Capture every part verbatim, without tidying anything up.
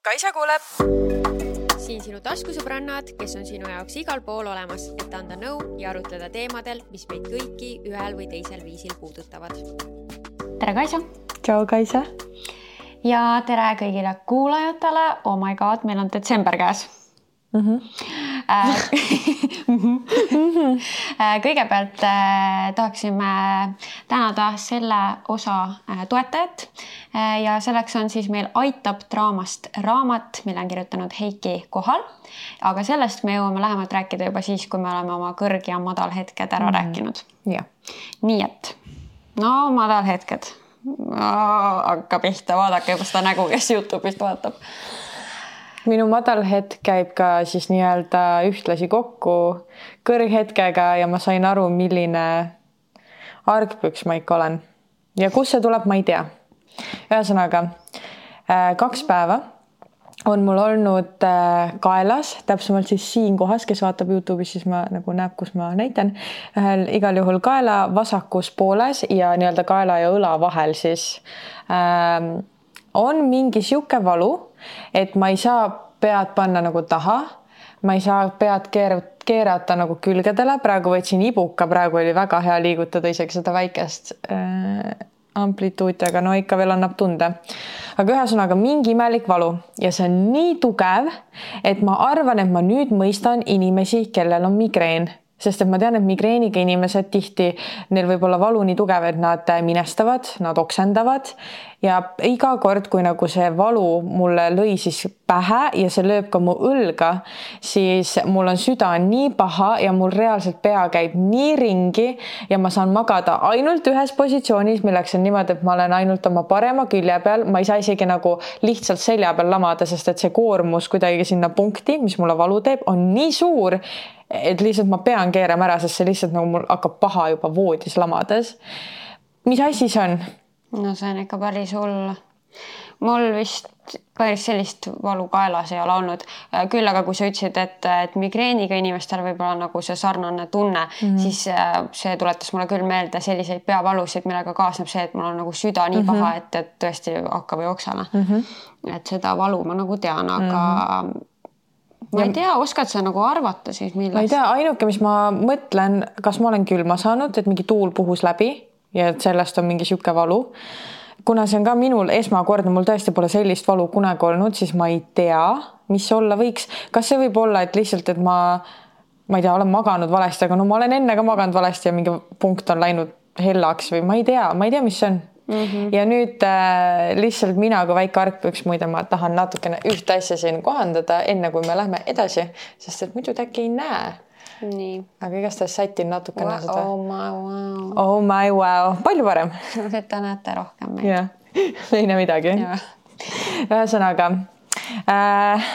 Kaisa kuuleb! Siin sinu taskusõbrannad, kes on sinu jaoks igal pool olemas, et anda nõu ja arutleda teemadel, mis meid kõiki ühel või teisel viisil puudutavad. Tere Kaisa! Tšau Kaisa! Ja tere kõigile kuulajatele! Oh my god, meil on detsember käes. Mm-hmm. Kõigepealt tahaksime tänada selle osa toetajat ja selleks on siis meil Aitab draamast raamat, mille on kirjutanud Heiki Kohal, aga sellest me jõuame lähemalt rääkida juba siis, kui me oleme oma kõrg- ja madal hetked ära mm-hmm. rääkinud. Ja. Nii et, no madal hetked, hakka pihta, vaadake juba seda nägu, kes YouTube'ist vaatab. Minu madal hetk käib ka siis nii-öelda ühtlasi kokku kõrghetkega ja ma sain aru, milline argpüks ma ikka olen. Ja kus see tuleb, ma ei tea. Ühesõnaga, kaks päeva on mul olnud kaelas, täpsemalt siis siin kohas, kes vaatab YouTube'is, siis ma nagu näeb, kus ma näitan. Ühel igal juhul kaela vasakus pooles ja nii-öelda kaela ja õla vahel siis ähm, on mingi siuke valu, et ma ei saa pead panna nagu taha, ma ei saa pead keerata nagu külgedele, praegu võtsin ibuka, praegu oli väga hea liigutada isegi seda väikest äh, amplituuti, aga no ikka veel annab tunde. Aga ühesõnaga mingi imelik valu ja see on nii tugev, et ma arvan, et ma nüüd mõistan inimesi, kellel on migreen. Sest et ma tean, et migreeniga inimesed tihti, neil võib olla valu nii tugev, et nad minestavad, nad oksendavad ja iga kord, kui nagu see valu mulle lõi siis pähe ja see lööb ka mu õlga, siis mul on süda nii paha ja mul reaalselt pea käib nii ringi ja ma saan magada ainult ühes positsioonis, milleks on niimoodi, et ma olen ainult oma parema külje peal, ma ei saa isegi nagu lihtsalt selja peal lamada, sest et see koormus kuidagi sinna punkti, mis mulle valu teeb, on nii suur, et lihtsalt ma pean keerama ära, sest see lihtsalt nagu mul hakkab paha juba voodis lamades. Mis asi see on? No see on ikka päris hull. Mul vist päris sellist valu kaelas ei ole olnud. Küll aga kui sa ütlesid, et, et migreeniga inimestel võib olla nagu see sarnane tunne, mm-hmm. siis see tuletas mulle küll meelde selliseid peavalusid, millega kaasneb see, et mul on nagu süda nii paha, mm-hmm. et, et tõesti hakkab jooksema. Mm-hmm. Et seda valu ma nagu tean, aga mm-hmm. ma ei tea, oskad sa nagu arvata siis millest? Ma ei tea, ainuke, mis ma mõtlen, kas ma olen külma saanud, et mingi tuul puhus läbi ja et sellest on mingi siuke valu. Kuna see on ka minul esmakordne, mul tõesti pole sellist valu kunagi olnud, siis ma ei tea, mis olla võiks. Kas see võib olla, et lihtsalt, et ma, ma ei tea, olen maganud valesti, aga no ma olen enne ka maganud valesti ja mingi punkt on läinud hellaks või ma ei tea, ma ei tea, mis see on. Mm-hmm. Ja nüüd äh, lihtsalt mina kui väike argpüks, muide ma tahan natukene ühte asja siin kohandada enne kui me lähme edasi, sest et muidu äkki ei näe. Nii. Aga igatahes sätin natukene wow, seda. Oh my wow. Oh my wow. Palju parem. Te näete rohkem meid. Ja, ei näe midagi. Ühesõnaga, äh,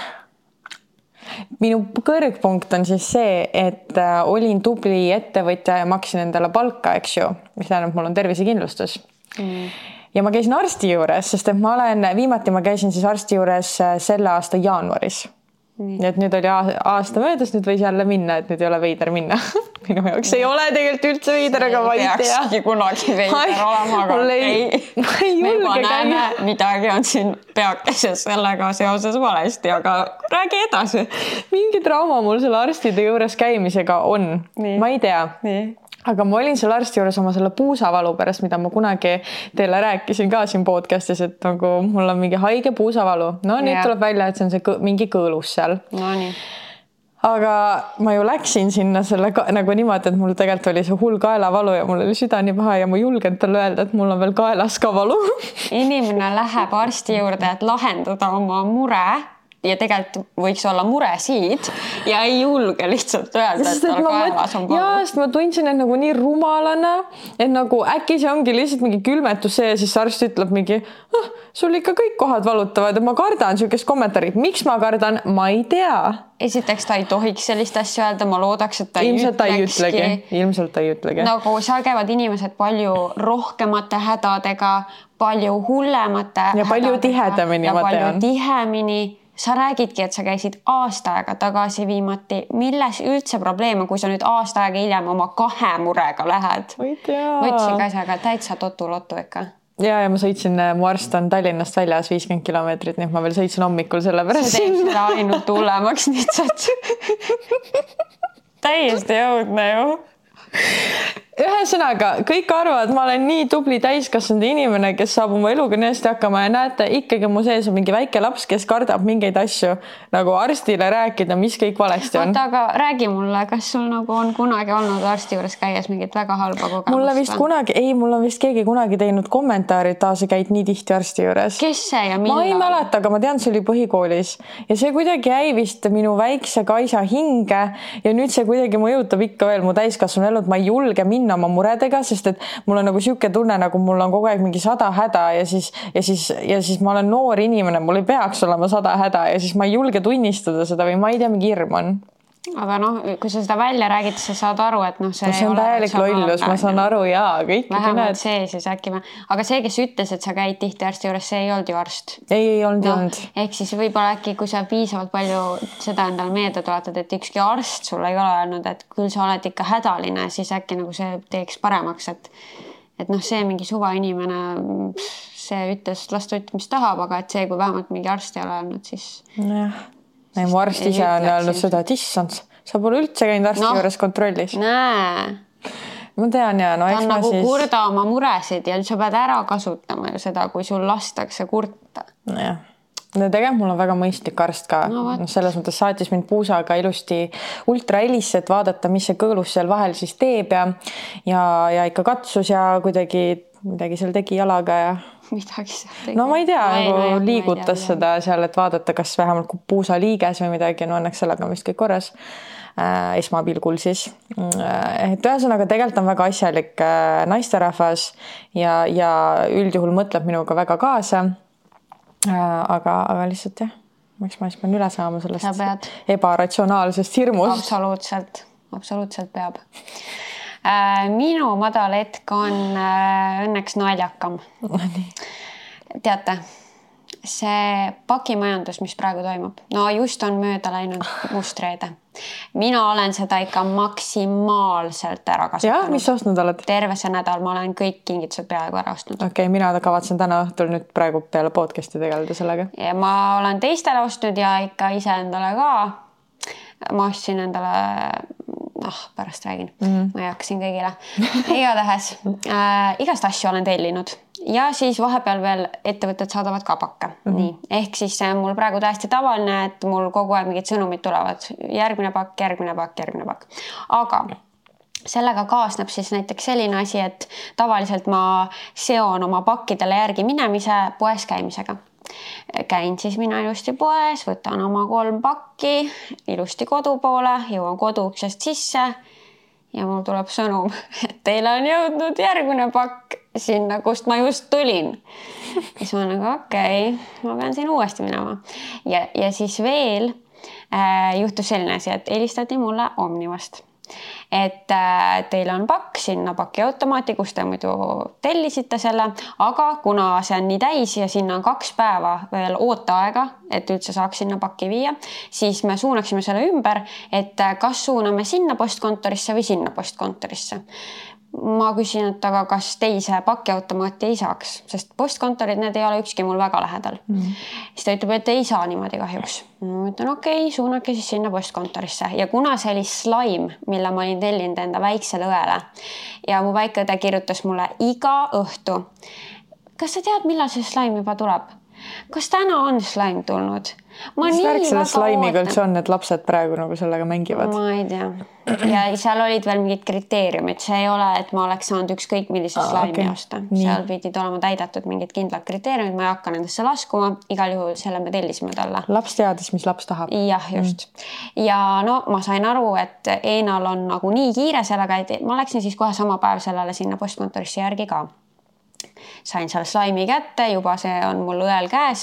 minu kõrgpunkt on siis see, et äh, olin tubli ettevõtja ja maksin endale palka, eks ju, mis tähendab, mul on tervisekindlustus. Mm. Ja ma käisin arsti juures, sest et ma olen, viimati ma käisin siis arsti juures selle aasta jaanuaris. Mm. Et nüüd oli aasta möödas, nüüd võis jälle minna, et nüüd ei ole veider minna. Minu jaoks ei ole tegelikult üldse veider, aga ma ei tea. Peakski kunagi veider olema, aga ei, ei julge käia. Midagi on siin peakeses sellega seoses valesti, aga räägi edasi. Mingi trauma mul selle arstide juures käimisega on. Nii. Ma ei tea. Nii. Aga ma olin seal arsti juures oma selle puusavalu pärast, mida ma kunagi teile rääkisin ka siin podcastis, et nagu mul on mingi haige puusavalu. No nüüd ja. Tuleb välja, et see on see kõ- mingi kõõlus seal. No nii. Aga ma ju läksin sinna selle ka, nagu niimoodi, et mul tegelikult oli see hull kaelavalu ja mul oli süda nii paha ja ma julgen talle öelda, et mul on veel kaelas ka valu. Inimene läheb arsti juurde, et lahendada oma mure ja tegelikult võiks olla muresiid ja ei julge lihtsalt öelda, et tal kaelas on valu. Jaa, sest ma tundsin, et nagu nii rumalana, et nagu äkki see ongi lihtsalt mingi külmetus see ja siis arst ütleb mingi, ah, sul ikka kõik kohad valutavad ja ma kardan siukest kommentaarit. Miks ma kardan? Ma ei tea. Esiteks ta ei tohiks sellist asja öelda, ma loodaks, et ta ei Ilmselt ta ei ütlekski. ütlegi. Ilmselt ta ei ütlegi. Nagu seal käivad inimesed palju rohkemate hädadega, palju hullemate ja palju hädadega, tihedamini, ja ma palju tean. tihemini. Sa räägidki, et sa käisid aasta aega tagasi viimati. Milles üldse probleem, kui sa nüüd aasta aega hiljem oma kahe murega lähed? Ma ei tea. Võtsin ka asjaga täitsa totu-lotu ikka. ja, ja ma sõitsin, mu arst on Tallinnast väljas viiskümmend kilomeetrit, nii et ma veel sõitsin hommikul selle pärast. See teeb seda ainult hullemaks lihtsalt. Täiesti jõudne ju. Ühesõnaga, kõik arvavad, ma olen nii tubli täiskasvanud inimene, kes saab oma eluga nii hästi hakkama ja näete, ikkagi mu sees on mingi väike laps, kes kardab mingeid asju nagu arstile rääkida, mis kõik valesti on. Oota, aga räägi mulle, kas sul nagu on kunagi olnud arsti juures käies mingit väga halba kogemust? Mulle vist või? kunagi, ei, mul on vist keegi kunagi teinud kommentaari, et ta sa käid nii tihti arsti juures. Kes see ja millal? Ma ei mäleta, aga ma tean, see oli põhikoolis ja see kuidagi jäi vist minu väikse Kaisa hinge ja nüüd see kuidagi mõjutab ikka veel mu täiskasvanu elud, ma ei julge minna oma muredega, sest et mul on nagu siuke tunne, nagu mul on kogu aeg mingi sada häda ja siis, ja siis, ja siis ma olen noor inimene, mul ei peaks olema sada häda ja siis ma ei julge tunnistada seda või ma ei tea, mingi hirm on. Aga noh, kui sa seda välja räägid, sa saad aru, et noh, see, no, see on täielik lollus, ma saan aru ja, aga ikkagi vähemalt need... see siis äkki ma... Aga see, kes ütles, et sa käid tihti arsti juures, see ei olnud ju arst. Ei, ei olnud, no, olnud. Ehk siis võib-olla äkki, kui sa piisavalt palju seda endale meelde tuletad, et ükski arst sulle ei ole öelnud, et küll sa oled ikka hädaline, siis äkki nagu see teeks paremaks, et et noh, see mingi suva inimene, see ütles, las ta ütleb, mis tahab, aga et see, kui vähemalt mingi arst ei ole öelnud, siis... Jah. Ei, mu arst ise on öelnud seda, et issand, sa pole üldse käinud arsti no, juures kontrollis. Näe. Ma tean ja no ta eks on ma nagu siis... kurda oma muresid ja sa pead ära kasutama ju seda, kui sul lastakse kurta. Jah. No tegelikult mul on väga mõistlik arst ka. No, no, selles mõttes saatis mind puusaga ilusti ultrahelisse, et vaadata, mis see kõõlus seal vahel siis teeb ja, ja, ja ikka katsus ja kuidagi midagi seal tegi jalaga ja midagi seal tegi. No ma ei tea, ma ei, nagu no, liigutas ma ei tea, seda seal, et vaadata, kas vähemalt puusa liiges või midagi, no õnneks sellega on vist kõik korras äh, esmapilgul siis. Et ühesõnaga tegelikult on väga asjalik äh, naisterahvas ja, ja üldjuhul mõtleb minuga väga kaasa. Äh, aga, aga lihtsalt jah, miks ma siis pean üle saama sellest ebaratsionaalsest hirmust. Absoluutselt, absoluutselt peab. Minu madal hetk on õnneks naljakam. Teate, see pakimajandus, mis praegu toimub, no just on mööda läinud mustreede. Mina olen seda ikka maksimaalselt ära kasutanud. Jah, mis ostnud oled? Terve see nädal ma olen kõik kingitused peaaegu ära ostnud. Okei, okay, mina kavatsen täna õhtul nüüd praegu peale podcasti tegeleda sellega. Ja ma olen teistele ostnud ja ikka ise endale ka. Ma ostsin endale... Ah, pärast räägin. Mm-hmm. Ma jaksin kõigile. Igatahes, äh, igast asju olen tellinud. Ja siis vahepeal veel ettevõtted saadavad ka pakke. Mm-hmm. Nii. Ehk siis see on mul praegu täiesti tavaline, et mul kogu aeg mingid sõnumid tulevad. Järgmine pakk, järgmine pakk, järgmine pakk. Aga sellega kaasneb siis näiteks selline asi, et tavaliselt ma seon oma pakkidele järgi minemise poes käimisega. Käin siis mina ilusti poes, võtan oma kolm pakki, ilusti kodu poole, jõuan koduksest sisse ja mul tuleb sõnum, et teile on jõudnud järgmine pakk sinna, kust ma just tulin. Siis ma nagu okei, okay, ma pean siin uuesti minema. Ja, ja siis veel äh, juhtus selline asi, et helistati mulle Omnivast. Et äh, teil on pakk sinna pakiautomaati, kus te muidu tellisite selle, aga kuna see on nii täis ja sinna on kaks päeva veel ooteaega, et üldse saaks sinna pakki viia, siis me suunaksime selle ümber, et kas suuname sinna postkontorisse või sinna postkontorisse. Ma küsin, et aga kas teise pakiautomaati ei saaks, sest postkontorid, need ei ole ükski mul väga lähedal. Mm. Siis ta ütleb, et ei saa niimoodi kahjuks. Ma ütlen, okei, okay, suunake siis sinna postkontorisse. Ja kuna see oli slime, mille ma olin tellinud enda väiksele õele ja mu väike õde kirjutas mulle iga õhtu. Kas sa tead, millal see slime juba tuleb? Kas täna on slime tulnud? Ma Mis värk selle slaimiga üldse on, et lapsed praegu nagu sellega mängivad? Ma ei tea. Ja seal olid veel mingid kriteeriumid. See ei ole, et ma oleks saanud ükskõik millise ah, slaimi okay. osta. Seal pidid olema täidatud mingid kindlad kriteeriumid. Ma ei hakka nendesse laskuma. Igal juhul selle me tellisime talle. Laps teadis, mis laps tahab. Jah, just. Mm. Ja no ma sain aru, et Eenal on nagu nii kiire sellega, et ma läksin siis kohe sama päev sellele sinna postkontorisse järgi ka. Sain seal slaimi kätte, juba see on mul õel käes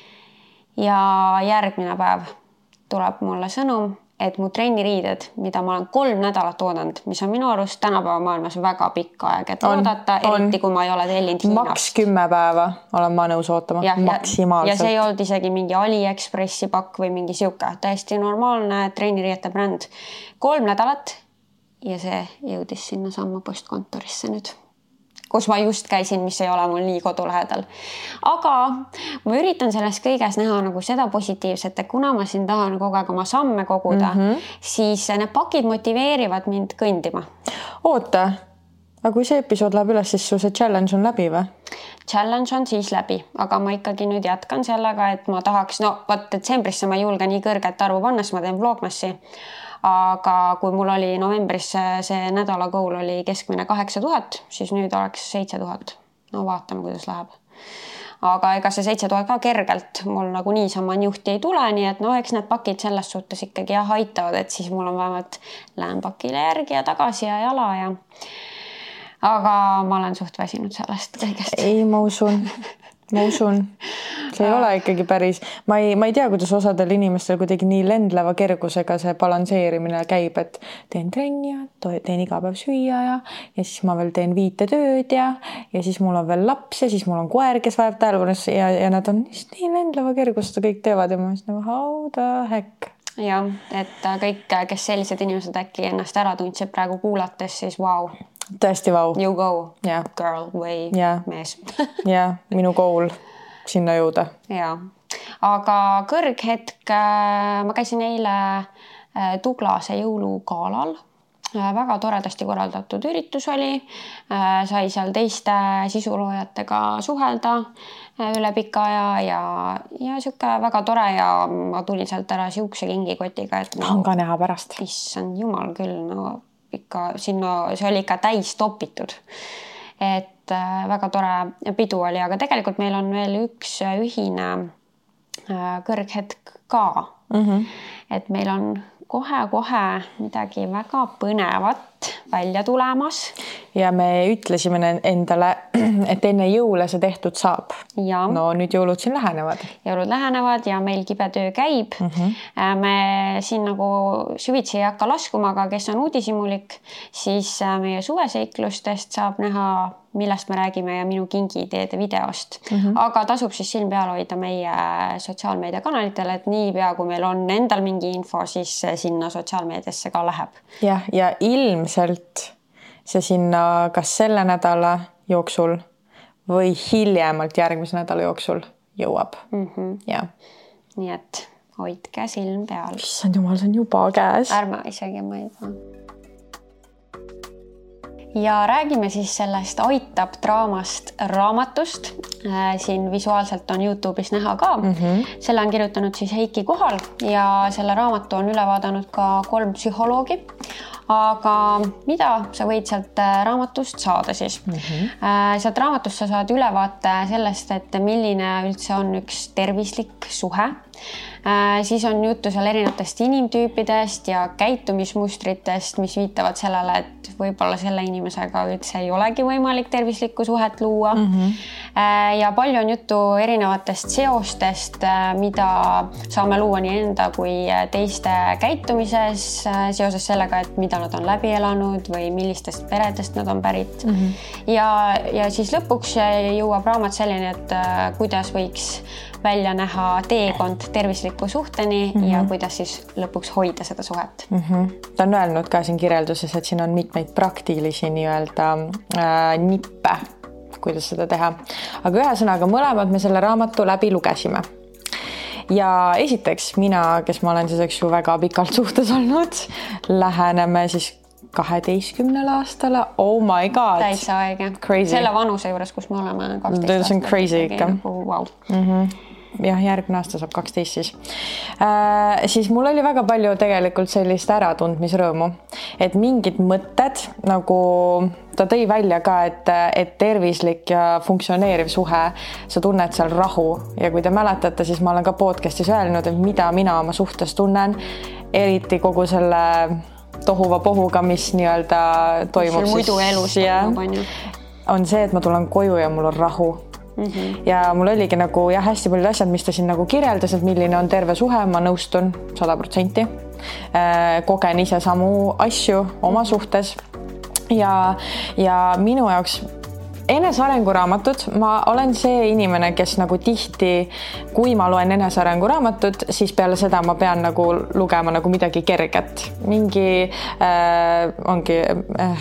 ja järgmine päev tuleb mulle sõnum, et mu trenniriided, mida ma olen kolm nädalat oodanud, mis on minu arust tänapäeva maailmas väga pikk aeg, et on, oodata, eriti on. Kui ma ei ole tellinud Hiinast. Maks kümme päeva olen ma nõus ootama, ja, maksimaalselt. Ja see ei olnud isegi mingi AliExpressi pakk või mingi siuke, täiesti normaalne trenniriiete bränd. Kolm nädalat ja see jõudis sinna samma postkontorisse nüüd. kus ma just käisin, mis ei ole mul nii kodulähedal. Aga ma üritan selles kõiges näha nagu seda positiivset, et kuna ma siin tahan kogu aeg oma samme koguda, mm -hmm. siis need pakid motiveerivad mind kõndima. Oota, aga kui see episood läheb üles, siis su see challenge on läbi või? Challenge on siis läbi, aga ma ikkagi nüüd jätkan sellega, et ma tahaks, no vaat detsembrisse ma ei julge nii kõrget arvu panna, siis ma teen vlogmassi. Aga kui mul oli novembris see nädala goal oli keskmine kaheksa tuhat, siis nüüd oleks seitse tuhat. No vaatame, kuidas läheb. Aga ega see seitse tuhat ka kergelt mul nagu niisama juhti ei tule, nii et no eks need pakid selles suhtes ikkagi jah aitavad, et siis mul on vähemalt lähen pakile järgi ja tagasi ja jala ja aga ma olen suht väsinud sellest kõigest. Ei, ma usun. Ma usun. See ei ole ikkagi päris. Ma ei, ma ei tea, kuidas osadel inimestel kuidagi nii lendleva kergusega see balansseerimine käib, et teen trenni ja teen iga päev süüa ja, ja siis ma veel teen viite tööd ja, ja siis mul on veel laps ja siis mul on koer, kes vajab tähelepanu ja, ja nad on just nii lendleva kergust kõik teevad ja ma just nagu how the heck. Ja, et kõik, kes sellised inimesed äkki ennast ära tundsid praegu kuulates, siis wow. Tõesti vau. You go, yeah. girl või yeah. mees. ja, minu goal sinna jõuda. Ja, aga kõrghetk, ma käisin eile Tuglase jõulugaalal. Väga toredasti korraldatud üritus oli. Sai seal teiste sisuloojatega suhelda üle pika aja ja, ja siuke väga tore ja ma tulin sealt ära siukse kingikotiga, et no, on ka näha pärast. Issand jumal küll, no ikka sinna, see oli ikka täis topitud. Et väga tore pidu oli, aga tegelikult meil on veel üks ühine kõrghetk ka. Mm-hmm. Et meil on kohe-kohe midagi väga põnevat välja tulemas. Ja me ütlesime endale, et enne jõule see tehtud saab. Ja. No nüüd jõulud siin lähenevad. Jõulud lähenevad ja meil kibetöö käib. Mm-hmm. Me siin nagu süvitsi ei hakka laskuma, aga kes on uudishimulik, siis meie suveseiklustest saab näha, millest me räägime ja minu kingiideede videost. Mm-hmm. Aga tasub siis silm peal hoida meie sotsiaalmeediakanalitele, et nii pea, kui meil on endal mingi info, siis sinna sotsiaalmeediasse ka läheb. Ja, ja ilmselt see sinna kas selle nädala jooksul või hiljemalt järgmise nädala jooksul jõuab. Mm-hmm. Ja. Nii et hoidke silm peal. Issand jumal, see on juba käes. Ärme isegi ma ei tea. Ja räägime siis sellest Aitab draamast raamatust. Siin visuaalselt on YouTube'is näha ka. Mm-hmm. Selle on kirjutanud siis Heiki Kohal ja selle raamatu on üle vaadanud ka kolm psühholoogi. Aga mida sa võid sealt raamatust saada siis? Mm-hmm. Sealt raamatust sa saad ülevaate sellest, et milline üldse on üks tervislik suhe. Siis on juttu seal erinevatest inimtüüpidest ja käitumismustritest, mis viitavad sellele, et võib-olla selle inimesega üldse ei olegi võimalik tervislikku suhet luua. Mm-hmm. Ja palju on juttu erinevatest seostest, mida saame luua nii enda kui teiste käitumises seoses sellega, et mida nad on läbi elanud või millistest peredest nad on pärit. Mm-hmm. Ja, ja siis lõpuks jõuab raamat selline, et kuidas võiks välja näha teekond tervisliku suhteni mm-hmm. ja kuidas siis lõpuks hoida seda suhet. Mm-hmm. Ta on öelnud ka siin kirjelduses, et siin on mitmeid praktilisi nii-öelda äh, nippe, kuidas seda teha. Aga ühesõnaga mõlemad me selle raamatu läbi lugesime. Ja esiteks mina, kes ma olen siis eks ju väga pikalt suhtes olnud, läheneme siis kaheteistkümnele aastale. Oh my god. Täitsa aega. Crazy. Selle vanuse juures, kus me oleme kaksteist aastat. See on crazy ikka. Wow. Mm-hmm. Jah, järgmine aasta saab kaksteist siis. Äh, siis mul oli väga palju tegelikult sellist äratundmisrõõmu, et mingid mõtted, nagu ta tõi välja ka, et, et tervislik ja funktsioneeriv suhe, sa tunned seal rahu. Ja kui te mäletate, siis ma olen ka podcastis öelnud, et mida mina oma suhtes tunnen, eriti kogu selle tohuva pohuga, mis nii-öelda toimub. See muidu elus toimub, on see, et ma tulen koju ja mul on rahu. Mm-hmm. Ja mul oligi nagu jah, hästi paljud asjad, mis ta siin nagu kirjeldas, et milline on terve suhe, ma nõustun sada protsenti. Kogen ise samu asju oma suhtes ja, ja minu jaoks enesearenguraamatut, ma olen see inimene, kes nagu tihti, kui ma loen enesearenguraamatut, siis peale seda ma pean nagu lugema nagu midagi kerget. Mingi äh, ongi äh,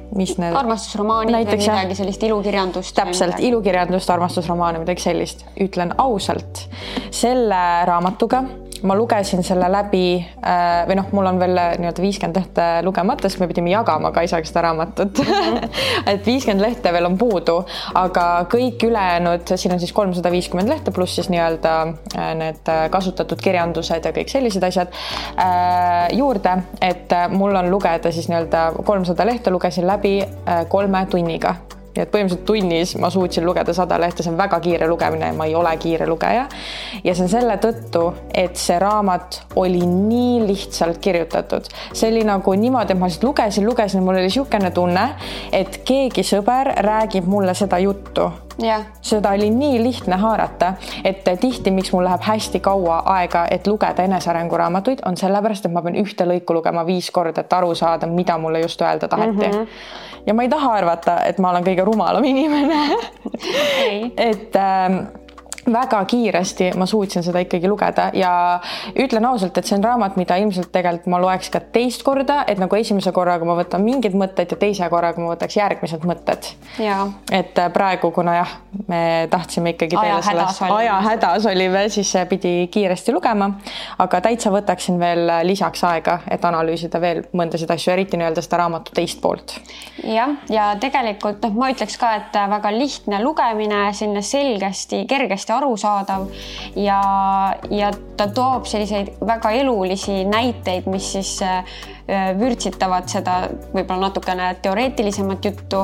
mis need... Armastusromaanid näiteks, või midagi sellist ilukirjandust. Täpselt, ilukirjandust, armastusromaani, midagi sellist. Ütlen ausalt, selle raamatuga ma lugesin selle läbi või noh, mul on veel nii-öelda viiskümmend lehte lugemata, sest me pidime jagama Kaisaga seda raamatut. Mm-hmm. et viiskümmend lehte veel on puudu, aga kõik ülejäänud, siin on siis kolmsada viiskümmend lehte pluss siis nii-öelda need kasutatud kirjandused ja kõik sellised asjad juurde, et mul on lugeda siis nii-öelda kolmsada lehte lugesin läbi kolme tunniga. Ja et põhimõtteliselt tunnis ma suutsin lugeda sada lehte, see on väga kiire lugemine, ma ei ole kiire lugeja. Ja see on selle tõttu, et see raamat oli nii lihtsalt kirjutatud. See oli nagu niimoodi, et ma lihtsalt lugesin, lugesin, mul oli siukene tunne, et keegi sõber räägib mulle seda juttu. Ja. Seda oli nii lihtne haarata, et tihti, miks mul läheb hästi kaua aega, et lugeda enesearenguraamatuid, on sellepärast, et ma pean ühte lõiku lugema viis korda, et aru saada, mida mulle just öelda taheti. Mm-hmm. Ja ma ei taha arvata, et ma olen kõige rumalam inimene. Ei. et ähm, väga kiiresti ma suutsin seda ikkagi lugeda ja ütlen ausalt, et see on raamat, mida ilmselt tegelikult ma loeks ka teist korda, et nagu esimese korraga ma võtan mingid mõtted ja teise korraga ma võtaks järgmised mõtted. Ja. Et praegu, kuna jah, me tahtsime ikkagi teile sellest aja hädas olime, siis pidi kiiresti lugema, aga täitsa võtaksin veel lisaks aega, et analüüsida veel mõndasid asju, eriti nii-öelda seda raamatu teist poolt. Ja, ja tegelikult noh, ma ütleks ka, et väga lihtne lugemine, selline selgesti, kergesti arusaadav ja, ja ta toob selliseid väga elulisi näiteid, mis siis vürtsitavad seda võib-olla natukene teoreetilisemat juttu,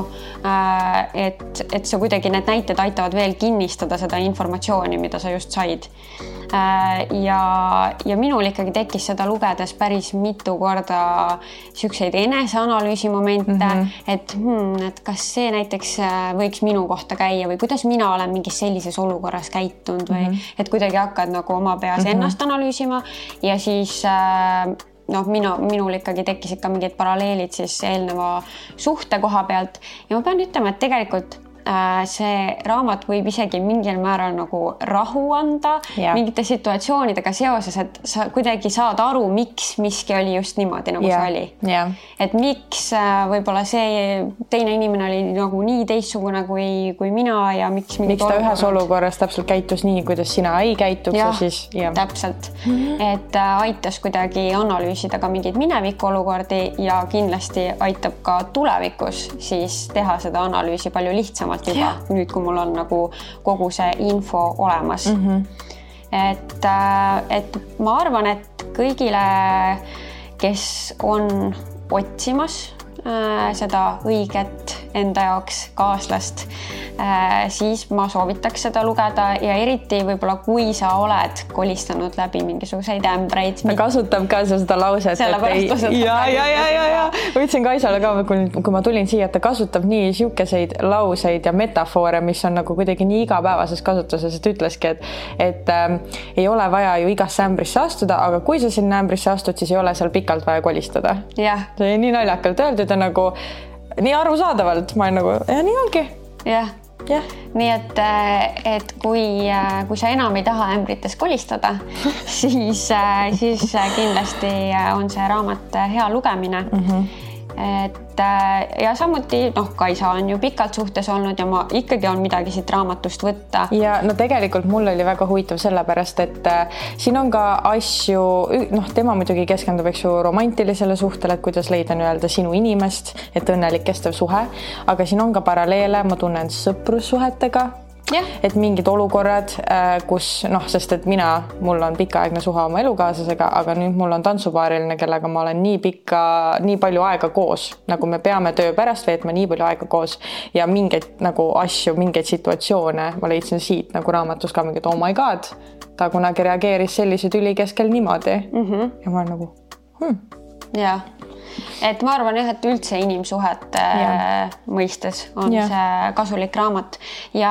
et, et sa kuidagi need näited aitavad veel kinnistada seda informatsiooni, mida sa just said. Ja, ja minul ikkagi tekkis seda lugedes päris mitu korda siukseid eneseanalüüsi momente, mm-hmm. et, hmm, et kas see näiteks võiks minu kohta käia või kuidas mina olen mingis sellises olukorras käitunud või mm-hmm. et kuidagi hakkad nagu oma peas mm-hmm. ennast analüüsima ja siis noh, minu, minul ikkagi tekkis ikka mingid paralleelid siis eelneva suhte koha pealt ja ma pean ütlema, et tegelikult see raamat võib isegi mingil määral nagu rahu anda ja. Mingite situatsioonidega seoses, et sa kuidagi saad aru, miks miski oli just niimoodi, nagu ja. See oli. Ja. Et miks võib-olla see teine inimene oli nagu nii teistsugune kui, kui mina ja miks miks ta ühes olukorras täpselt käitus nii, kuidas sina ei käituks ja, ja siis ja. Täpselt. Mm-hmm. Et aitas kuidagi analüüsida ka mingeid mineviku olukordi ja kindlasti aitab ka tulevikus siis teha seda analüüsi palju lihtsamalt juba, ja. Nüüd, kui mul on nagu kogu see info olemas. Mm-hmm. Et, et ma arvan, et kõigile, kes on otsimas äh, seda õiget enda jaoks kaaslast, äh, siis ma soovitaks seda lugeda ja eriti võib-olla, kui sa oled kolistanud läbi mingisuguseid ämbreid. Ta kasutab ka seda lauset. Sellepärast ei... ja, ja, ja, ja, ja. Võtsin Kaisale ka, kui, kui ma tulin siia, et ta kasutab nii siukeseid lauseid ja metafoore, mis on nagu kuidagi nii igapäevases kasutuses, et ütleski, et, et ähm, ei ole vaja ju igasse ämbrisse astuda, aga kui sa sinna ämbrisse astud, siis ei ole seal pikalt vaja kolistada. Yeah. See on nii naljakalt öeldud ja nagu nii arusaadavalt, ma olen nagu, ja nii ongi. Jah. Yeah. Nii et, et kui, kui sa enam ei taha ämbrites kolistada, siis, siis kindlasti on see raamat hea lugemine. Mm-hmm. Et, ja samuti, noh, Kaisa on ju pikalt suhtes olnud ja ma ikkagi on midagi siit raamatust võtta. Ja no tegelikult mul oli väga huvitav sellepärast, et siin on ka asju, noh, tema muidugi keskendub, eks ju, romantilisele suhtele, et kuidas leida nii-öelda sinu inimest, et õnnelik kestev suhe, aga siin on ka paralleele, ma tunnen sõprussuhetega. Ja. Et mingid olukorrad, kus noh, sest et mina, mul on pikaaegne suhe oma elukaaslasega, aga nüüd mul on tantsupaariline, kellega ma olen nii pikka, nii palju aega koos, nagu me peame töö pärast veetma nii palju aega koos ja mingeid nagu asju, mingeid situatsioone ma leidsin siit nagu raamatus ka mingid, oh my god, ta kunagi reageeris sellise tüli keskel niimoodi mm-hmm. ja ma olen nagu hmm. ja. Et ma arvan jah, et üldse inimsuhet ja. Mõistes on ja. See kasulik raamat ja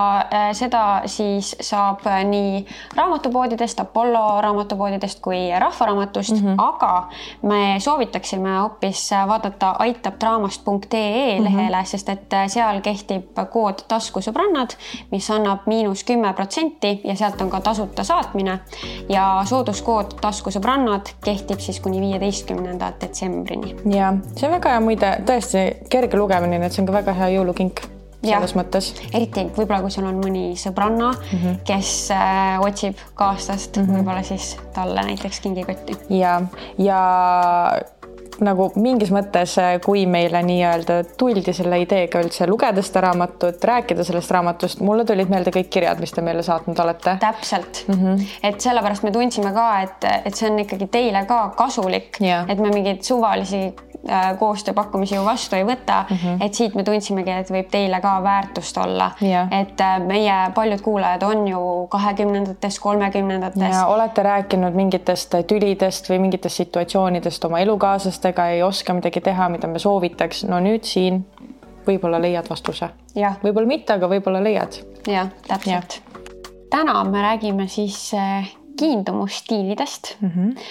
seda siis saab nii raamatupoodidest, Apollo raamatupoodidest kui Rahvaraamatust, mm-hmm. aga me soovitaksime hoopis vaadata aitabdraamast punkt ee lehele, mm-hmm. sest et seal kehtib kood taskusõbrannad, mis annab miinus kümme protsenti ja sealt on ka tasuta saatmine ja sooduskood taskusõbrannad kehtib siis kuni viieteistkümnenda detsembri septembrini. Ja see on väga hea muide, tõesti kerge lugemine, et see on ka väga hea jõulukink. Selles mõttes. Eriti võib-olla, kui sul on mõni sõbranna, mm-hmm. kes äh, otsib kaastast, mm-hmm. võib-olla siis talle näiteks kingikotti. Ja, ja nagu mingis mõttes, kui meile nii-öelda tuldi selle ideega üldse lugeda seda raamatut, rääkida sellest raamatust, mulle tulid meelde kõik kirjad, mis te meile saatnud olete. Täpselt. Mm-hmm. Et sellepärast me tundsime ka, et, et see on ikkagi teile ka kasulik, yeah. et me mingid suvalisi koostööpakkumisi ju vastu ei võta, mm-hmm. et siit me tundsimegi, et võib teile ka väärtust olla. Yeah. Et meie paljud kuulajad on ju kahekümnendates, kolmekümnendates. Ja olete rääkinud mingitest tülidest või mingitest situatsioonidest oma elukaaslastega, ei oska midagi teha, mida me soovitaks. No nüüd siin võib-olla leiad vastuse. Ja. Võib-olla mitte, aga võib-olla leiad. Ja, täpselt. Ja. Täna me räägime siis kiindumusstiilidest. Mm-hmm.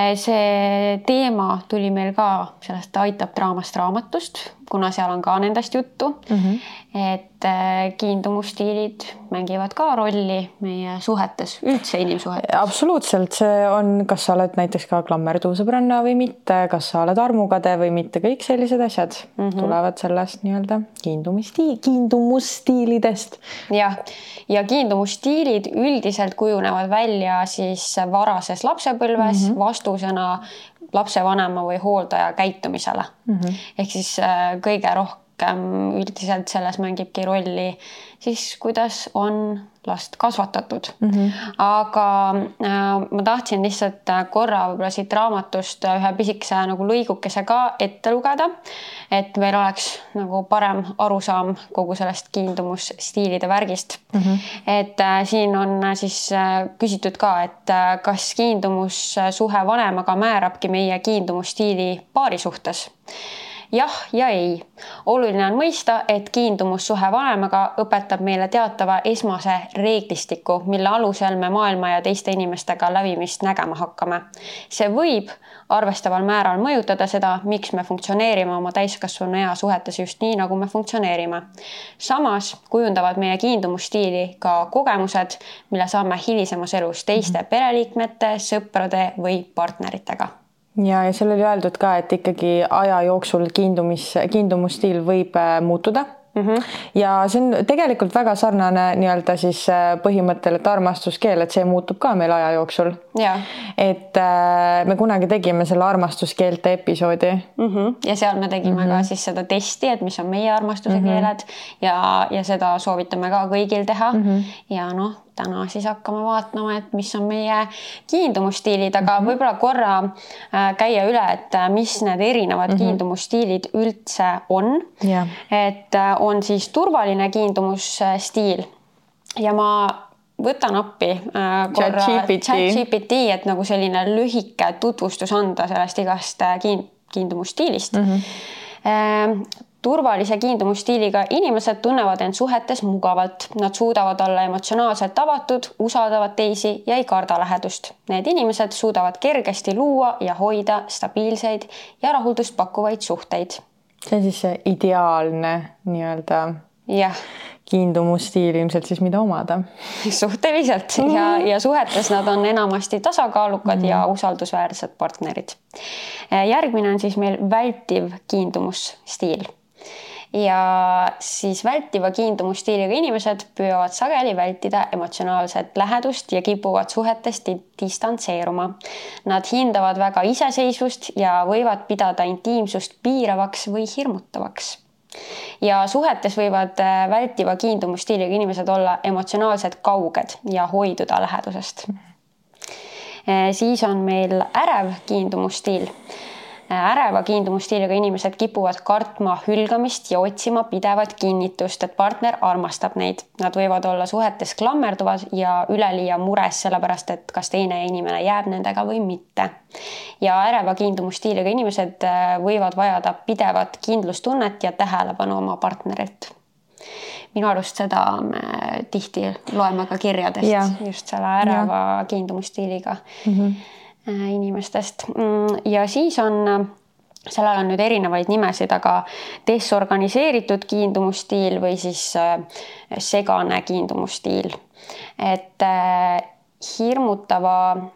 See teema tuli meil ka sellest Aitab draamast raamatust, kuna seal on ka nendest juttu. Mm-hmm. Et kiindumusstiilid mängivad ka rolli meie suhetes, üldse inimsuhetes. Absoluutselt, see on, kas sa oled näiteks ka klammerduv sõbranna või mitte, kas sa oled armukade või mitte, kõik sellised asjad mm-hmm. tulevad sellest nii-öelda kiindumusstiil, kiindumusstiilidest. Ja, ja kiindumusstiilid üldiselt kujunevad välja siis varases lapsepõlves mm-hmm. vastusena lapsevanema või hooldaja käitumisele. Mm-hmm. Ehk siis kõige rohkem üldiselt selles mängibki rolli siis, kuidas on last kasvatatud. Mm-hmm. Aga äh, ma tahtsin lihtsalt korra võib-olla siit raamatust ühe pisikese nagu lõigukese ka ette lugeda, et meil oleks nagu parem arusaam kogu sellest kiindumusstiilide värgist. Mm-hmm. Et äh, siin on siis äh, küsitud ka, et äh, kas kiindumussuhe vanemaga määrabki meie kiindumusstiili paari suhtes. Jah ja ei. Oluline on mõista, et kiindumussuhe vanemaga õpetab meile teatava esmase reeglistiku, mille alusel me maailma ja teiste inimestega lävimist nägema hakkame. See võib arvestaval määral mõjutada seda, miks me funktsioneerime oma täiskasvanu ea suhetes just nii, nagu me funktsioneerime. Samas kujundavad meie kiindumusstiili ka kogemused, mille saame hilisemas elus teiste mm-hmm. pereliikmete, sõprade või partneritega. Ja, ja seal oli öeldud ka, et ikkagi aja jooksul kiindumis, kiindumusstiil võib muutuda. Mm-hmm. Ja see on tegelikult väga sarnane nii-öelda siis põhimõttel, et armastuskeel, et see muutub ka meil aja jooksul. Ja. Et äh, me kunagi tegime selle armastuskeelte episoodi. Mm-hmm. Ja seal me tegime mm-hmm. ka siis seda testi, et mis on meie armastuse mm-hmm. keeled ja, ja seda soovitame ka kõigil teha. Mm-hmm. Ja noh, täna siis hakkame vaatama, et mis on meie kiindumusstiilid, aga mm-hmm. võib-olla korra äh, käia üle, et mis need erinevad mm-hmm. kiindumusstiilid üldse on. Yeah. Et äh, on siis turvaline kiindumusstiil ja ma võtan appi äh, korra ChatGPT, et nagu selline lühike tutvustus anda sellest igast kiin- kiindumusstiilist. Mm-hmm. Äh, Turvalise kiindumusstiiliga inimesed tunnevad end suhetes mugavalt. Nad suudavad olla emotsionaalselt avatud, usaldavad teisi ja ei karda lähedust. Need inimesed suudavad kergesti luua ja hoida stabiilseid ja rahuldust pakkuvaid suhteid. See on siis see ideaalne nii-öelda ja. Kiindumusstiil ilmselt siis mida omada. Suhteliselt mm-hmm. ja, ja suhetes nad on enamasti tasakaalukad mm-hmm. ja usaldusväärsed partnerid. Järgmine on siis meil vältiv kiindumusstiil. Ja siis vältiva kiindumusstiiliga inimesed püüavad sageli vältida emotsionaalset lähedust ja kipuvad suhetest distantseeruma. Nad hindavad väga iseseisvust ja võivad pidada intiimsust piiravaks või hirmutavaks. Ja suhetes võivad vältiva kiindumusstiiliga inimesed olla emotsionaalselt kauged ja hoiduda lähedusest. Siis on meil ärev kiindumusstiil. Äreva kiindumusstiiliga inimesed kipuvad kartma hülgamist ja otsima pidevat kinnitust, et partner armastab neid. Nad võivad olla suhetes klammerduvad ja üleliia mures sellepärast, et kas teine inimene jääb nendega või mitte. Ja äreva kiindumusstiiliga inimesed võivad vajada pidevat kindlustunnet ja tähelepanu oma partnerilt. Minu arust seda me tihti loeme ka kirjadest, ja. Just selle äreva ja. Kiindumusstiiliga. Mm-hmm. inimestest. Ja siis on, sellel on nüüd erinevaid nimesid, aga desorganiseeritud kiindumusstiil või siis segane kiindumusstiil. Et hirmutava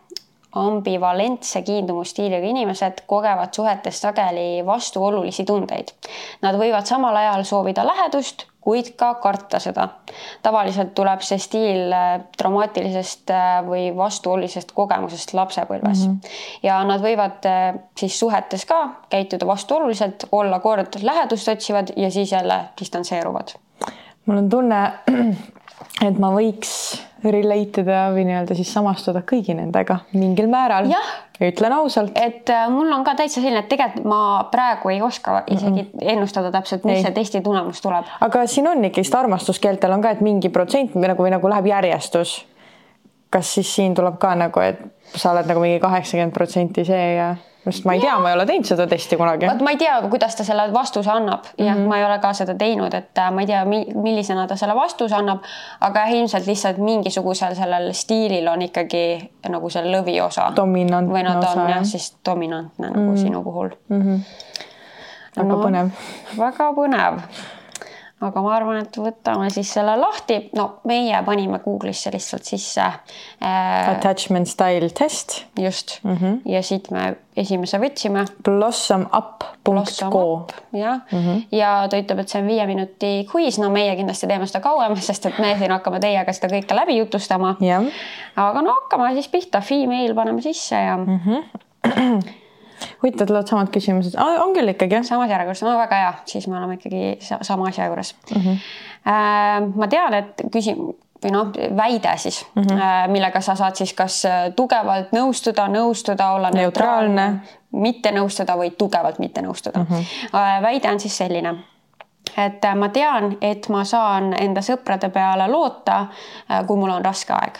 ambivalentse kiindumustiiliga inimesed kogevad suhetes sageli vastuolulisi tundeid. Nad võivad samal ajal soovida lähedust, kuid ka karta seda. Tavaliselt tuleb see stiil traumaatilisest või vastuolulisest kogemusest lapsepõlves. Mm -hmm. Ja nad võivad siis suhetes ka käituda vastuoluliselt, olla kord lähedust otsivad ja siis jälle distantseeruvad. Mul on tunne, et ma võiks relate ida või nii-öelda siis samastuda kõigi nendega mingil määral. Ja. Ütlen ausalt. Et mul on ka täitsa selline, et tegelikult ma praegu ei oska isegi mm -mm. ennustada täpselt, mis ei. see testi tulemus tuleb. Aga siin on ikkist armastuskeeltel on ka, et mingi protsent või nagu, või nagu läheb järjestus. Kas siis siin tuleb ka nagu, et sa oled nagu mingi kaheksakümmend protsenti see ja... Sest ma ei tea, ma ei ole teinud seda testi kunagi. Vaat ma ei tea, kuidas ta selle vastuse annab. Ja mm -hmm. ma ei ole ka seda teinud, et ma ei tea, millisena ta selle vastuse annab, aga ilmselt lihtsalt mingisugusel sellel stiilil on ikkagi nagu see lõviosa. Dominantne või nad on osa, jah, siis dominantne nagu mm -hmm. sinu puhul. Mm -hmm. Väga no, põnev. Väga põnev. Aga ma arvan, et võtame siis selle lahti. No meie panime Google'isse lihtsalt sisse. Äh, Attachment style test. Just. Mm -hmm. Ja siit me esimese võtsime. blossom up punkt co. Ja. Mm -hmm. ja ta ütleb, et see on viie minuti quiz. No meie kindlasti teeme seda kauem, sest et me siin hakkame teiega seda kõike läbi jutustama. Ja. Aga no hakkame siis pihta. Female paneme sisse ja... Mm -hmm. Huvitav, tulevad samad küsimused. Ah, on küll ikkagi. Samas järjekorras. No väga hea. Siis me oleme ikkagi sama asja juures. Mm -hmm. äh, ma tean, et küsim... või noh, väide siis, mm -hmm. äh, millega sa saad siis kas tugevalt nõustuda, nõustuda, olla neutraalne, neutraalne, mitte nõustuda või tugevalt mitte nõustuda. Mm -hmm. äh, väide on siis selline, et ma tean, et ma saan enda sõprade peale loota, äh, kui mul on raske aeg.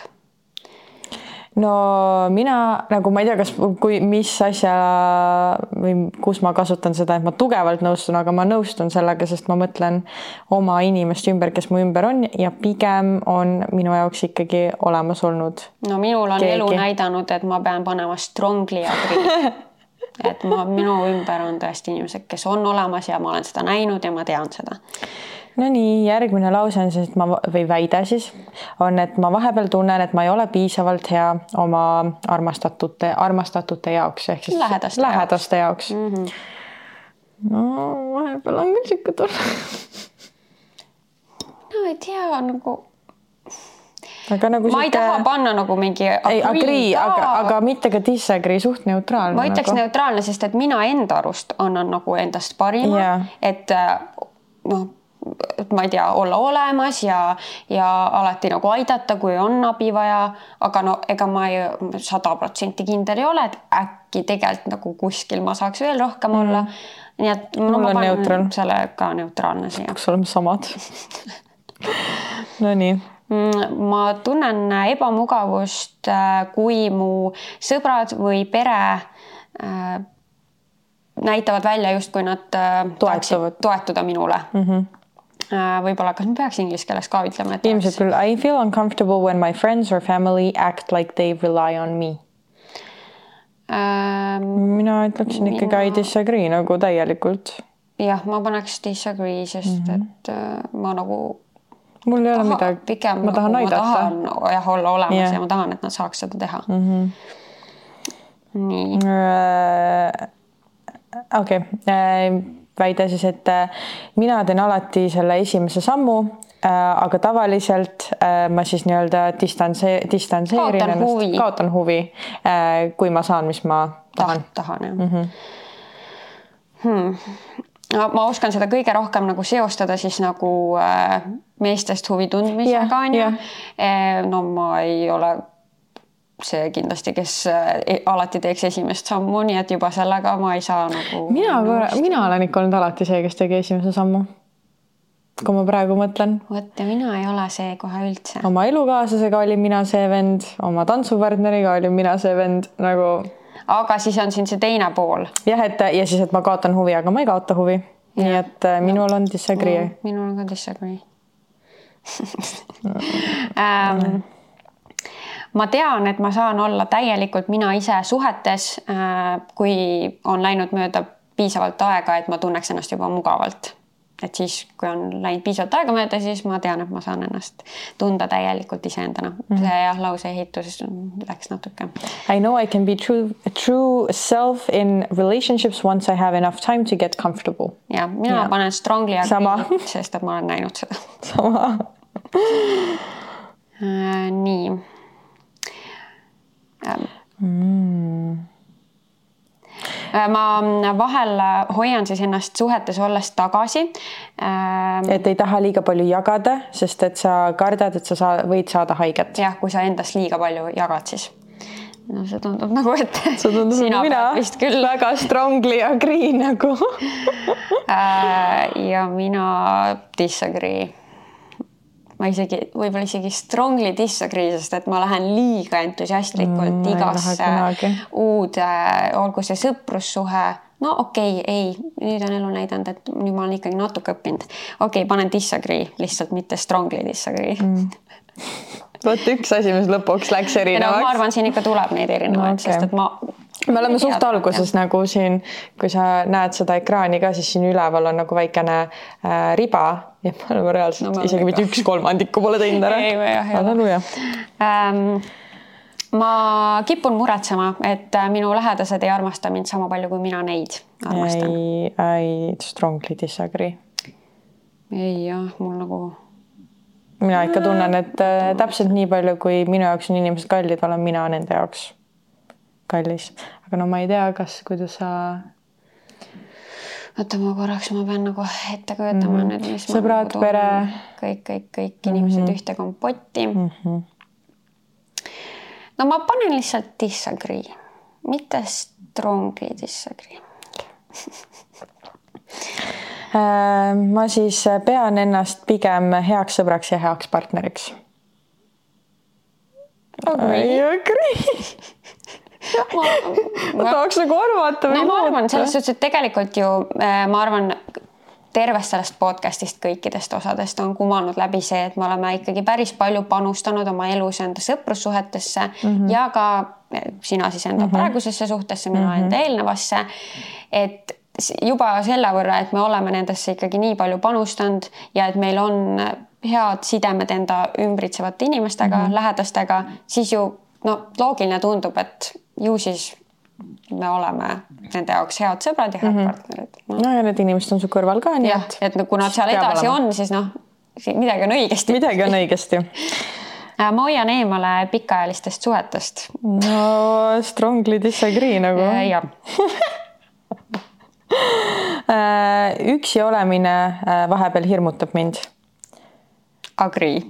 No mina nagu ma ei tea, kas kui mis asja või kus ma kasutan seda, et ma tugevalt nõustun, aga ma nõustun sellega, sest ma mõtlen oma inimest ümber, kes mu ümber on ja pigem on minu jaoks ikkagi olemas olnud. No minul on keegi. Elu näidanud, et ma pean panema strongly agree. Et ma, minu ümber on tõesti inimesed, kes on olemas ja ma olen seda näinud ja ma tean seda. No nii, järgmine lause on siis, et ma, või väide siis, on, et ma vahepeal tunnen, et ma ei ole piisavalt hea oma armastatute, armastatute jaoks, ehk siis lähedaste, lähedaste jaoks. jaoks. Mm -hmm. No vahepeal on küll siuke tunne. No ei tea, nagu... Aga nagu ma siuke... ei taha panna nagu mingi agree, ei, agree aga, aga mitte ka disagree, suht neutraalne. Ma ütleks nagu. neutraalne, sest et mina enda arust annan nagu endast parima, yeah. et noh, et ma ei tea, olla olemas ja, ja alati nagu aidata, kui on abi vaja, aga no ega ma ei sada protsenti kindel ei ole, et äkki tegelikult nagu kuskil ma saaks veel rohkem mm. olla. Nii et no, ma panen neutral. Selle ka neutraalne siia. Kas oleme samad? No nii. Ma tunnen ebamugavust, kui mu sõbrad või pere näitavad välja just, kui nad toetavad toetuda minule. Mm -hmm. Võib-olla, kas ma peaks inglise keeles ka ütlema? Ilmselt küll. I feel uncomfortable when my friends or family act like they rely on me. Ähm, mina ütleksin mina... ikkagi I disagree nagu täielikult. Jah, ma paneks disagree, sest mm -hmm. et ma nagu mul ei ole taha, midagi. Pikem, ma tahan nagu, aidata. Ma tahan jah, olla olemas yeah. ja ma tahan, et nad saaks seda teha. Mm -hmm. Nii. Uh, Okei. Okay. Uh, väide siis, et mina teen alati selle esimese sammu, aga tavaliselt ma siis nii-öelda distantse, distantseerin kaotan ennast, huvi. kaotan huvi, kui ma saan, mis ma tahan. Tahan, jah. Mm-hmm. Hmm. No, ma oskan seda kõige rohkem nagu seostada siis nagu meestest huvi tundmisega, on ju. No ma ei ole see kindlasti, kes alati teeks esimest sammu, nii et juba sellega ma ei saa nagu... Mina, mina olen ikka olnud alati see, kes tegi esimese sammu. Kui ma praegu mõtlen. Võt, ja mina ei ole see kohe üldse. Oma elukaaslasega olin mina see vend, oma tantsupartneriga olin mina see vend, nagu... Aga siis on siin see teine pool. Jah, et ja siis, et ma kaotan huvi, aga ma ei kaota huvi. Ja. Nii et minul no, on disagree. No, minul on ka disagree. um, ma tean, et ma saan olla täielikult mina ise suhetes, kui on läinud mööda piisavalt aega, et ma tunneks ennast juba mugavalt. et siis, kui on läinud piisavalt aega mööda, siis ma tean, et ma saan ennast tunda täielikult iseendana. Mm-hmm. See jah, lause ehitus läks natuke. I know I can be true, true self in relationships once I have enough time to get comfortable. Ja, mina ja. panen strongly agree, sest et ma olen näinud seda. Sama. äh, nii. Mm. Ma vahel hoian siis ennast suhetes olles tagasi. Et ei taha liiga palju jagada, sest et sa kardad, et sa saa, võid saada haiget. Jah, kui sa endast liiga palju jagad siis. No see tundub nagu, et see tundub sina mina vist küll väga strongly agree nagu. ja mina disagree. Ma isegi, võib-olla isegi strongly disagree, sest et ma lähen liiga entusiastlikult mm, igasse uude, olgu see sõprussuhe. No okei, okay, ei, nüüd on elu näidanud, et nüüd ma olen ikkagi natuke õppinud. Okei, okay, panen disagree, lihtsalt mitte strongly disagree. Mm. Võt üks asi, mis lõpuks läks erinevaks. No, ma arvan, siin ikka tuleb neid erinevaid, okay. Sest et ma... Me oleme suht alguses ja. Nagu siin, kui sa näed seda ekraani ka, siis siin üleval on nagu väikene äh, riba ja me oleme reaalselt no, isegi mitte üks kolmandikku pole teinud ära. Ei, jah, jah. Ähm, ma kipun muretsema, et minu lähedased ei armasta mind sama palju, kui mina neid armastan. I, I strongly disagree. Ei jah, mul nagu... Mina ikka tunnen, et äh, täpselt nii palju, kui minu jaoks on inimesed kallid, olen mina nende jaoks kallis. Aga no ma ei tea, kas, kuidas sa... Oota, ma korraks, ma pean nagu ette kujutama mm-hmm. nüüd, mis sõbrad, nagu pere. Kõik, kõik, kõik inimesed mm-hmm. ühte kompotti. Mm-hmm. No ma panen lihtsalt disagree. Mitte strongly disagree. Ma siis pean ennast pigem heaks sõbraks ja heaks partneriks. Agree. I agree. Ma, ma tahaks nagu arvata. No ma arvan, selles suhtes, et tegelikult ju ma arvan tervest sellest podcastist kõikidest osadest on kumanud läbi see, et me oleme ikkagi päris palju panustanud oma elus enda sõprussuhetesse mm-hmm. ja ka sina siis enda mm-hmm. praegusesse suhtesse, mina mm-hmm. enda eelnevasse, et juba selle võrra, et me oleme nendesse ikkagi nii palju panustanud ja et meil on head sidemed enda ümbritsevate inimestega, mm-hmm. lähedastega, siis ju no, loogiline tundub, et ju siis me oleme nende jaoks head sõbrad ja head mm-hmm. partnerid. No. no ja need inimesed on su kõrval ka. Nii, jah, et kui nad seal edasi olema. On, siis noh, midagi on õigesti. Midagi on õigesti. Ma hoian eemale pikaajalistest suhetest. No strongly disagree nagu. Ja. Üksi olemine vahepeal hirmutab mind. Agree.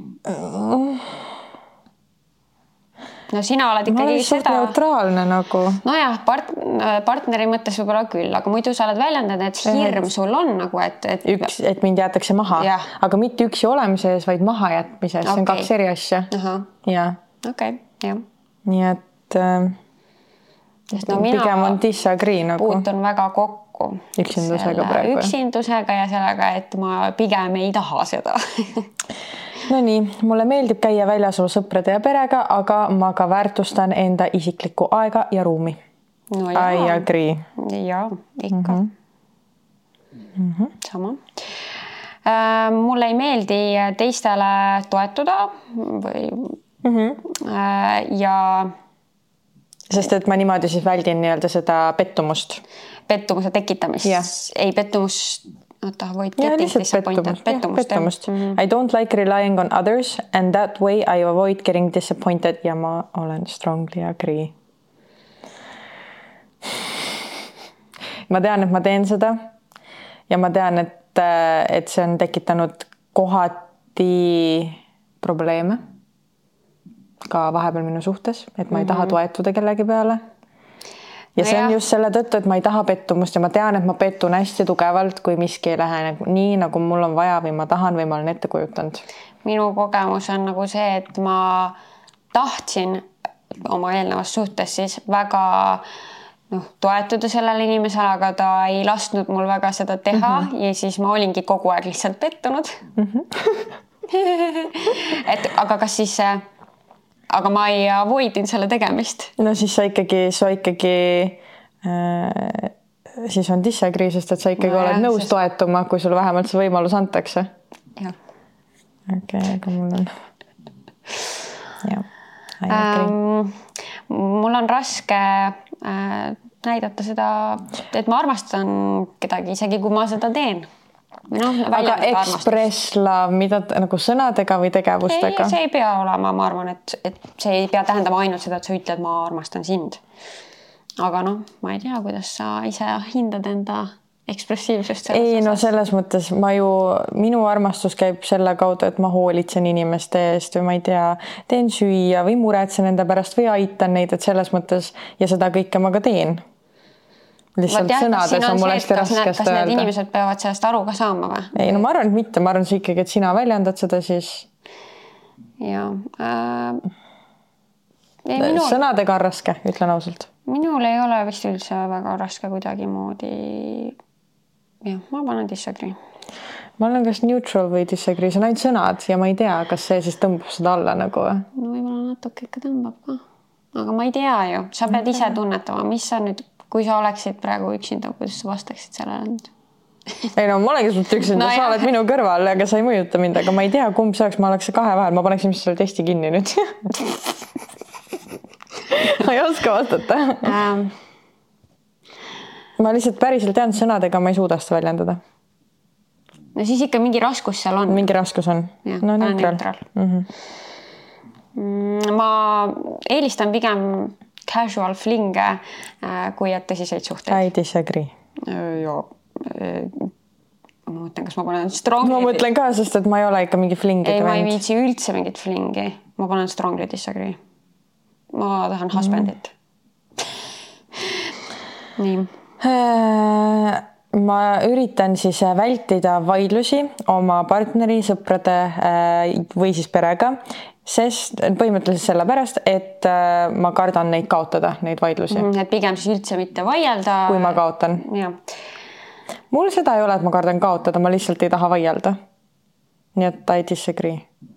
No sina oled ikkagi ma olen seda... neutraalne nagu. No jah, part... partneri mõttes võib-olla küll, aga muidu sa oled väljendanud, et hirm sul on nagu, et... et... Üks, et mind jäetakse maha, ja. Aga mitte üksi olemises, vaid maha jätmises. Okay. See on kaks eri asja. Aha. Ja. Okei, okay, jah. Nii et äh, no, pigem on disagree nagu. Puutun väga kokku. Üksindusega praegu. Üksindusega ja sellega, et ma pigem ei taha seda. No nii, mulle meeldib käia väljasol sõprade ja perega, aga ma ka väärtustan enda isiklikku aega ja ruumi. No jaa. I agree. Jaa, ikka. Mm-hmm. Mm-hmm. Sama. Äh, mulle ei meeldi teistele toetuda või mm-hmm. äh, ja... Sest et ma niimoodi siis väldin nii-öelda seda pettumust. Pettumuse tekitamist. Yeah. Ei pettumust... Oota, void ja, lihtsalt pettumust. pettumust. pettumust. Mm-hmm. I don't like relying on others and that way I avoid getting disappointed ja ma olen strongly agree. Ma tean, et ma teen seda ja ma tean, et, et see on tekitanud kohati probleeme ka vahepeal minu suhtes, et ma ei mm-hmm. taha toetuda kellegi peale. Ja see on just selle tõttu, et ma ei taha pettumust ja ma tean, et ma pettun hästi tugevalt, kui miski ei lähe nii, nagu mul on vaja või ma tahan või ma olen ette kujutanud. Minu kogemus on nagu see, et ma tahtsin oma eelnevas suhtes siis väga noh, toetuda sellele inimesele, aga ta ei lasknud mul väga seda teha mm-hmm. ja siis ma olingi kogu aeg lihtsalt pettunud. Mm-hmm. et aga kas siis... Aga ma ei avoidin selle tegemist. No siis sa ikkagi, sa ikkagi äh, siis on disagree, sest et sa ikkagi no, oled jah, nõus sest... toetuma, kui sulle vähemalt see võimalus antakse. Jah. Okei, okay, aga mul on... Jah. Ähm, mul on raske äh, näidata seda, et ma armastan kedagi, isegi kui ma seda teen. No, aga express love, mida nagu sõnadega või tegevustega? Ei, see ei pea olema, ma arvan, et, et see ei pea tähendama ainult seda, et sa ütled, ma armastan sind. Aga noh, ma ei tea, kuidas sa ise hindad enda ekspressiivsust. Ei, no selles mõttes ma ju, minu armastus käib selle kaudu, et ma hoolitsen inimeste eest või ma ei tea, teen süüa või muretsen enda pärast või aitan neid, et selles mõttes ja seda kõike ma ka teen. Lihtsalt jah, sõnades on mul hästi raske seda öelda. Kas need inimesed peavad sellest aru ka saama või? Ei, no ma arvan, et mitte. Ma arvan see ikkagi, et sina väljendad seda siis. Ja, äh... Ei, minul... Sõnadega on raske, ütlen ausalt. Minul ei ole vist üldse väga raske kuidagi moodi. Jah, ma panen disagree. Ma olen kas neutral või disagree. See on ainult sõnad ja ma ei tea, kas see siis tõmbab seda alla nagu. No võib-olla natuke ikka tõmbab ka. Aga ma ei tea ju. Sa pead ise tunnetama, mis sa nüüd... Kui sa oleksid praegu üksinda, kuidas sa vastaksid sellele nüüd? Ei no, ma olengi sult üksinda, no, sa oled minu kõrval, aga sa ei mõjuta mind, aga ma ei tea, kumb see oleks, ma oleks kahe vahel, ma paneks ilmselt selle testi kinni nüüd. Ma ei oska vastata. Ähm. Ma lihtsalt päriselt tean sõnadega, ma ei suuda seda väljendada. No siis ikka mingi raskus seal on. Mingi raskus on. Ja, no neutral. Mm-hmm. Ma eelistan pigem... casual flinge, kui et tõsiseid suhteid. I disagree. Ja, ma mõtlen, kas ma panen strongly... Ma mõtlen ka, sest et ma ei ole ikka mingi flingi. Ei, ma ei viitsi üldse mingit flingi. Ma panen strongly disagree. Ma tahan husbandit. Mm. Nii. Ma üritan siis vältida vaidlusi oma partneri, sõprade või siis perega, sest põhimõtteliselt selle pärast, et ma kardan neid kaotada, neid vaidlusi. Et pigem siis üldse mitte vaielda. Kui ma kaotan. Ja. Mul seda ei ole, et ma kardan kaotada, ma lihtsalt ei taha vaielda. Nii et I disagree.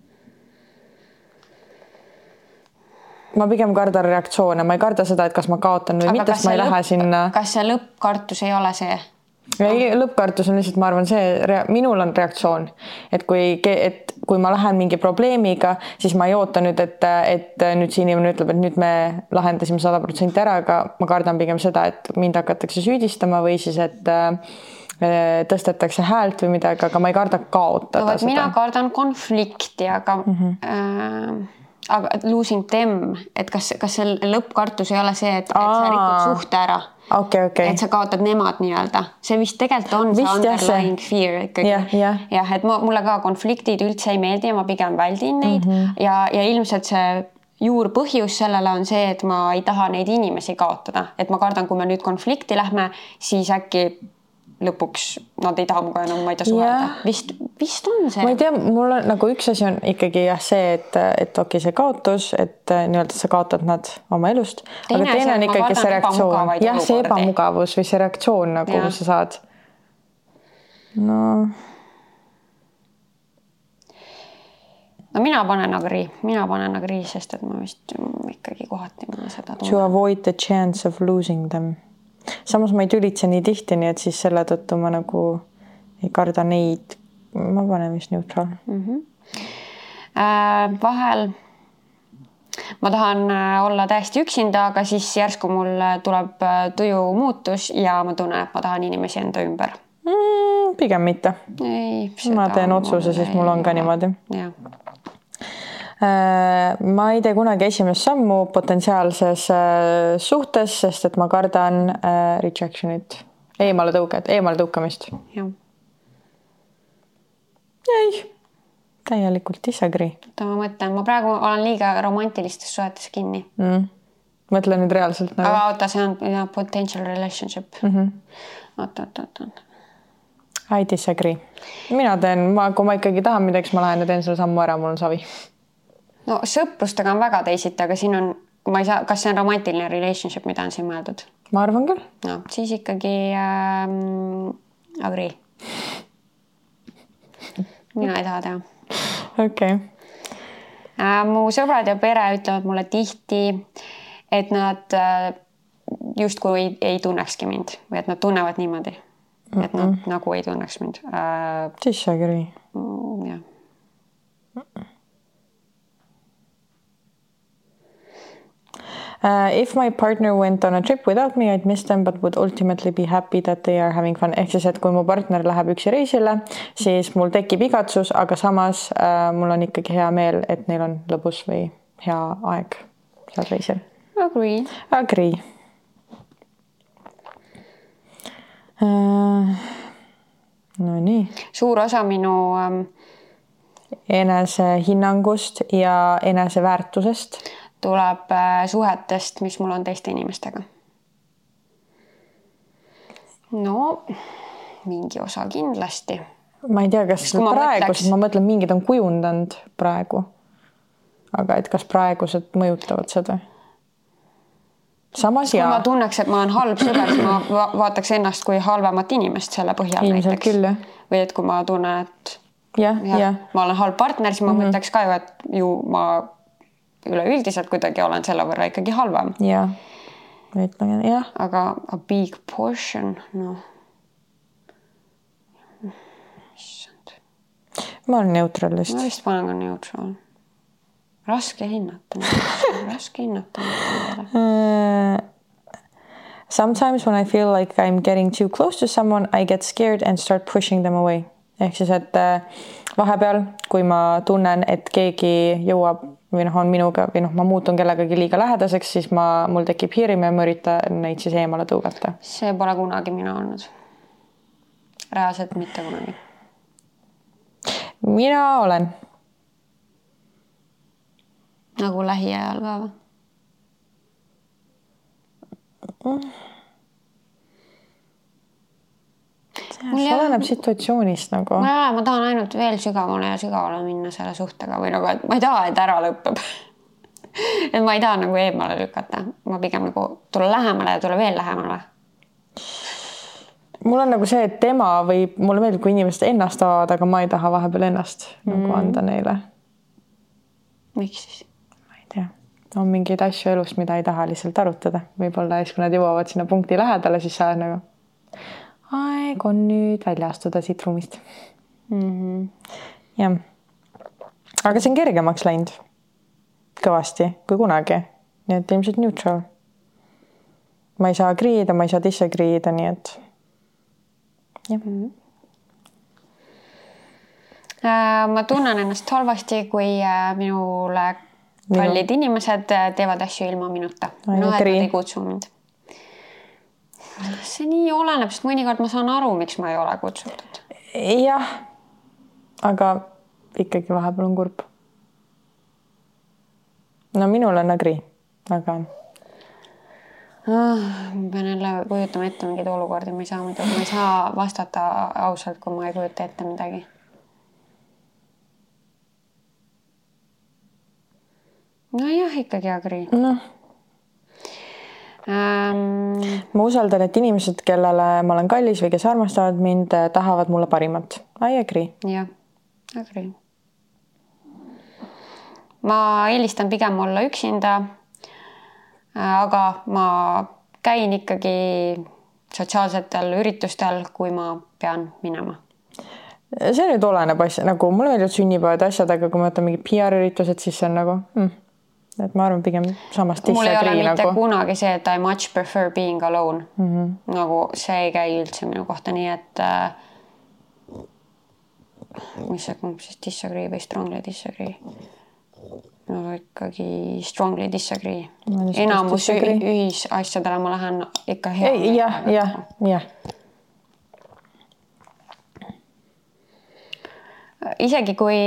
Ma pigem kardan reaktsioone, ma ei karda seda, et kas ma kaotan või mitte, sest ma ei lähe sinna. Kas see lõppkartus ei ole see? Ei, lõppkartus on lihtsalt, ma arvan, see, minul on reaktsioon, et kui, et kui ma lähen mingi probleemiga, siis ma ei oota nüüd, et, et nüüd see inimene ütleb, et nüüd me lahendasime sada protsenti ära, aga ma kardan pigem seda, et mind hakatakse süüdistama või siis, et tõstetakse häält või midagi, aga ma ei karda kaotada no, seda. Mina kardan konflikti, aga... Mm-hmm. äh... aga losing them, et kas, kas see lõppkartus ei ole see, et, et sa rikud suhte ära. Okay, okay. Et sa kaotad nemad nii-öelda. See vist tegelikult on vist see underlying see. Fear ikkagi. Yeah, yeah. Jah, et mulle ka konfliktid üldse ei meeldi ja ma pigem väldin neid mm-hmm. ja, ja ilmselt see juurpõhjus sellele on see, et ma ei taha neid inimesi kaotada. Et ma kardan, kui me nüüd konflikti lähme, siis äkki lõpuks nad ei taha muga enam, ma ei tea suhelda. Yeah. Vist, vist on see. Ma ei tea, mul on nagu üks asi on ikkagi jah see, et, et okei see kaotus, et nii-öelda sa kaotad nad oma elust. Teine aga teine on ikkagi see reaktsioon. Jah, see ebamugavus või see reaktsioon nagu ja. Sa saad. No. No mina panen agree. Mina panen agree, sest et ma vist ikkagi kohati ma seda tunnen. To avoid the chance of losing them. Samas ma ei tülitse nii tihti, nii et siis selle tõttu ma nagu ei karda neid. Ma panen vist neutral. Mm-hmm. Äh, vahel ma tahan olla täiesti üksinda, aga siis järsku mul tuleb tuju muutus ja ma tunnen, et ma tahan inimesi enda ümber. Mm, pigem mitte. Ei, ma teen otsuse, siis mul on ka niimoodi. Jah. Ma ei tee kunagi esimest sammu potentsiaalses suhtes, sest et ma kardan rejectionit, eemale tõuget, eemale tõukamist. Jah. Ei, täielikult disagree. Ma mõtlen, ma praegu olen liiga romantilistes suhetes kinni. Mm. Mõtlen nüüd reaalselt. Nagu. Aga oota, see on ja, potential relationship. Mm-hmm. Oota, oota, oota. I disagree. Mina teen, ma, kui ma ikkagi tahan midagi, ma lähen ja teen selle sammu ära, mul on savi. No sõprustega on väga teisiti, aga siin on, ma ei saa, kas see on romantiline relationship, mida on siin mõeldud? Ma arvan küll. No, siis ikkagi ähm, agree. Mina ei taha teha. Okei. Okay. Äh, mu sõbrad ja pere ütlevad mulle tihti, et nad äh, justkui ei, ei tunnekski mind või et nad tunnevad niimoodi, et nad mm -mm. nagu ei tunneks mind äh,. Disagree. jah. Uh, if my partner went on a trip without me, I'd miss them, but would ultimately be happy that they are having fun. Ehk siis, et kui mu partner läheb üksi reisile, siis mul tekib igatsus, aga samas uh, mul on ikkagi hea meel, et neil on lõbus või hea aeg seal reisil. Agree. Agree. Uh, no nii. Suur osa minu um... enesehinnangust ja eneseväärtusest tuleb suhetest, mis mul on teiste inimestega. No, mingi osa kindlasti. Ma ei tea, kas ma praegu, mõtleks... ma mõtlen, mingid on kujundanud praegu. Aga et kas praegused mõjutavad seda? Samas kui ja. ma tunneks, et ma olen halb sõber, siis ma vaataks ennast kui halvemat inimest selle põhjal Ilmselt näiteks. Küll, või et kui ma tunnen, et ja, ja, ja. ma olen halb partner, siis ma mm -hmm. mõtleks ka ju, et ju ma üleüldiselt kuidagi olen selle võrra ikkagi halvem. Ja, ütlen, jah. Aga a big portion, noh. Ma olen neutralist. Ma vist panen ka neutral. Raske hinnata. Raske hinnata. Uh, sometimes when I feel like I'm getting too close to someone, I get scared and start pushing them away. Ehk siis, et vahepeal, kui ma tunnen, et keegi jõuab või noh, on minuga või noh, ma muutun kellegagi liiga lähedaseks, siis ma, mul tekib hirm ja ma üritan neid siis eemale tõugata. See pole kunagi mina olnud. Reaalselt mitte kunagi. Mina olen. Nagu lähiajal ka või? Mm. See oleneb situatsioonist nagu. Ma, ma tahan ainult veel sügavale ja sügavale minna selle suhtega või nagu, et ma ei taha, et ära lõpeb. Et ma ei taha nagu eemale lükata. Ma pigem nagu tule lähemale ja tule veel lähemale. Mul on nagu see, et tema või mulle meeldib, kui inimesed ennast avavad, aga ma ei taha vahepeal ennast mm. nagu anda neile. Miks siis? Ma ei tea. On mingeid asju elust, mida ei taha lihtsalt arutada. Võib-olla siis, kui nad jõuavad sinna punkti lähedale, siis sa nagu aeg on nüüd välja astuda siit ruumist. Mm-hmm. Ja. Aga see on kergemaks läinud. Kõvasti, kui kunagi. Nii et ilmselt neutral. Ma ei saa agree'ida, ma ei saa disagree'ida, nii et jah. Mm-hmm. Ma tunnen ennast halvasti, kui minule kallid Minu. inimesed teevad asju ilma minuta. No, et nad ei kutsu mind. See nii oleneb, sest mõnikord ma saan aru, miks ma ei ole kutsutud. Jah, aga ikkagi vahepeal on kurb. No minul on agree, aga... Ah, ma pean jälle kujutama ette mingid olukordi, ma ei saa, muidu, ma ei saa vastata ausalt, kui ma ei kujuta ette midagi. No jah, ikkagi agree. No. Um, ma usaldan, et inimesed, kellele ma olen kallis või kes armastavad mind, tahavad mulle parimat. I agree. Jah, agree. Ma eelistan pigem olla üksinda, aga ma käin ikkagi sotsiaalsetel üritustel, kui ma pean minema. See nüüd oleneb asja, nagu mulle meeldivad sünnipäevad asjad, aga kui ma võtan mingi P R-üritused, siis see on nagu... Mm. Et ma arvan pigem samast disagree nagu. Mul ei ole mitte nagu... kunagi see, et I much prefer being alone. Mm -hmm. Nagu see ei käi üldse minu kohta, nii et äh, mis see kumb siis disagree või strongly disagree? No ikkagi strongly disagree. Enamus disagree. Ühisasjadele ma lähen ikka hea. Jah, jah, jah. Isegi kui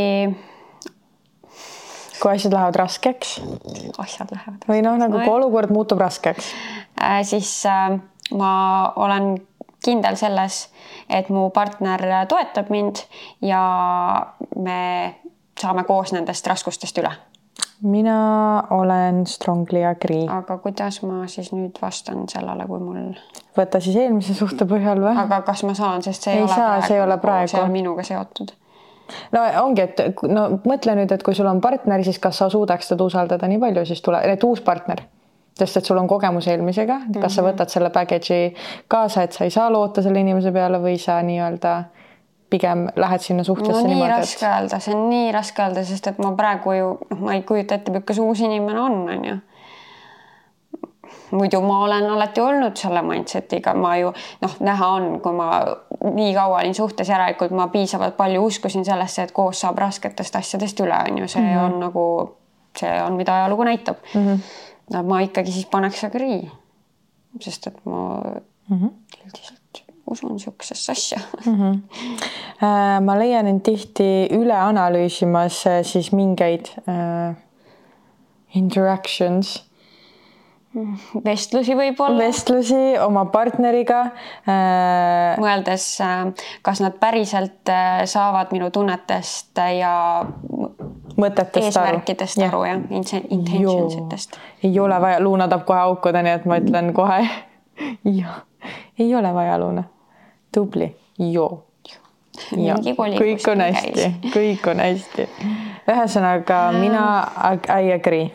kui asjad lähevad raskeks. Asjad lähevad raskeks. Või noh, nagu kui olukord muutub raskeks. Äh, siis äh, ma olen kindel selles, et mu partner toetab mind ja me saame koos nendest raskustest üle. Mina olen strongly agree. Aga kuidas ma siis nüüd vastan sellele, kui mul... Võtta siis eelmise suhte põhjal või? Aga kas ma saan, sest see ei, ei ole, saa, praegu, see ei ole praegu. See on minuga seotud. No ongi, et no mõtle nüüd, et kui sul on partner, siis kas sa suudaks teda usaldada nii palju, siis tule, et uus partner. sest et sul on kogemus eelmisega, kas mm-hmm. sa võtad selle package'i kaasa, et sa ei saa loota selle inimese peale või sa nii-öelda pigem lähed sinna suhtesse no, nii niimoodi, raske et... öelda, see on nii raske öelda, sest et ma praegu ju, ma ei kujuta ette, kas uus inimene on, on ju. Muidu ma olen alati olnud selle mindsetiga, ma ju noh, näha on, kui ma nii kaua olin suhtes järelikult, ma piisavalt palju uskusin sellesse, et koos saab rasketest asjadest üle, on ju, see mm-hmm. on nagu, see on, mida ajalugu näitab. Mm-hmm. No, ma ikkagi siis paneks agrii, sest et ma mm-hmm. üldiselt usun siuksesse asja. Mm-hmm. Äh, ma leian end tihti üle analüüsimas siis mingeid äh, interactions, vestlusi võib-olla. Vestlusi oma partneriga. Mõeldes, kas nad päriselt saavad minu tunnetest ja mõtetest eesmärkidest aru, aru ja intentionsitest. Ei ole vaja, Luuna tahab kohe aukuda, nii et ma ütlen kohe. Ja, ei ole vaja, Luuna. Tubli. Joo. Ja, kõik on hästi, kõik on hästi. Ühesõnaga, mina I agree.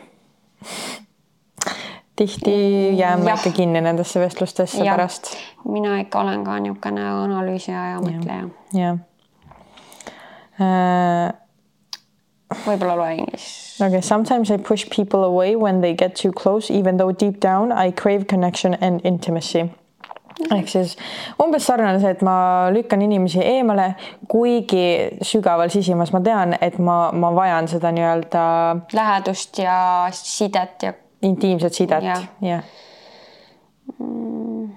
Tihti jään ma ikka kinni nendesse vestlustesse ja. Pärast. Mina ikka olen ka niukene analüüsija ja mõtleja. Ja. Uh, Võib-olla loe inglis. Okay, sometimes I push people away when they get too close, even though deep down I crave connection and intimacy. Ehk siis umbes sarnane see, et ma lükkan inimesi eemale, kuigi sügaval sisimas ma tean, et ma, ma vajan seda nii-öelda lähedust ja sidet ja intiimset sidet, jah. Ja. Mm,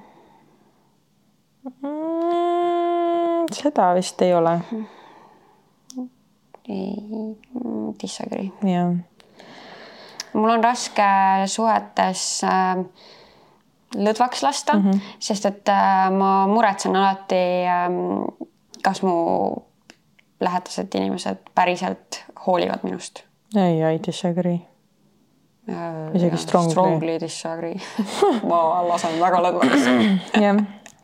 seda vist ei ole. Ei, disagree. Ja. Mul on raske suhetes äh, lõdvaks lasta, mm-hmm. sest et äh, ma muretsen alati, äh, kas mu lähedased inimesed päriselt hoolivad minust. Ei, ei disagree. Isegi strongly. Strongly disagree. Ma lasen väga lõdvaks. Yeah.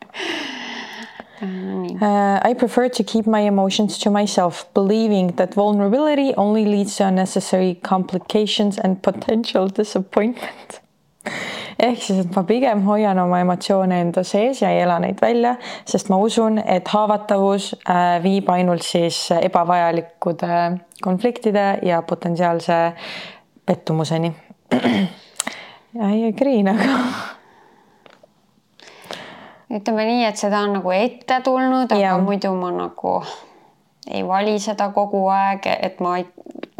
Uh, I prefer to keep my emotions to myself, believing that vulnerability only leads to unnecessary complications and potential disappointment. Ehk siis, et ma pigem hoian oma emotsioone enda sees ja ei ela neid välja, sest ma usun, et haavatavus uh, viib ainult siis ebavajalikude konfliktide ja potentsiaalse pettumuseni. Ei agree nagu. Ütleme nii, et seda on nagu ette tulnud, aga ja. Muidu ma nagu ei vali seda kogu aeg, et ma ei...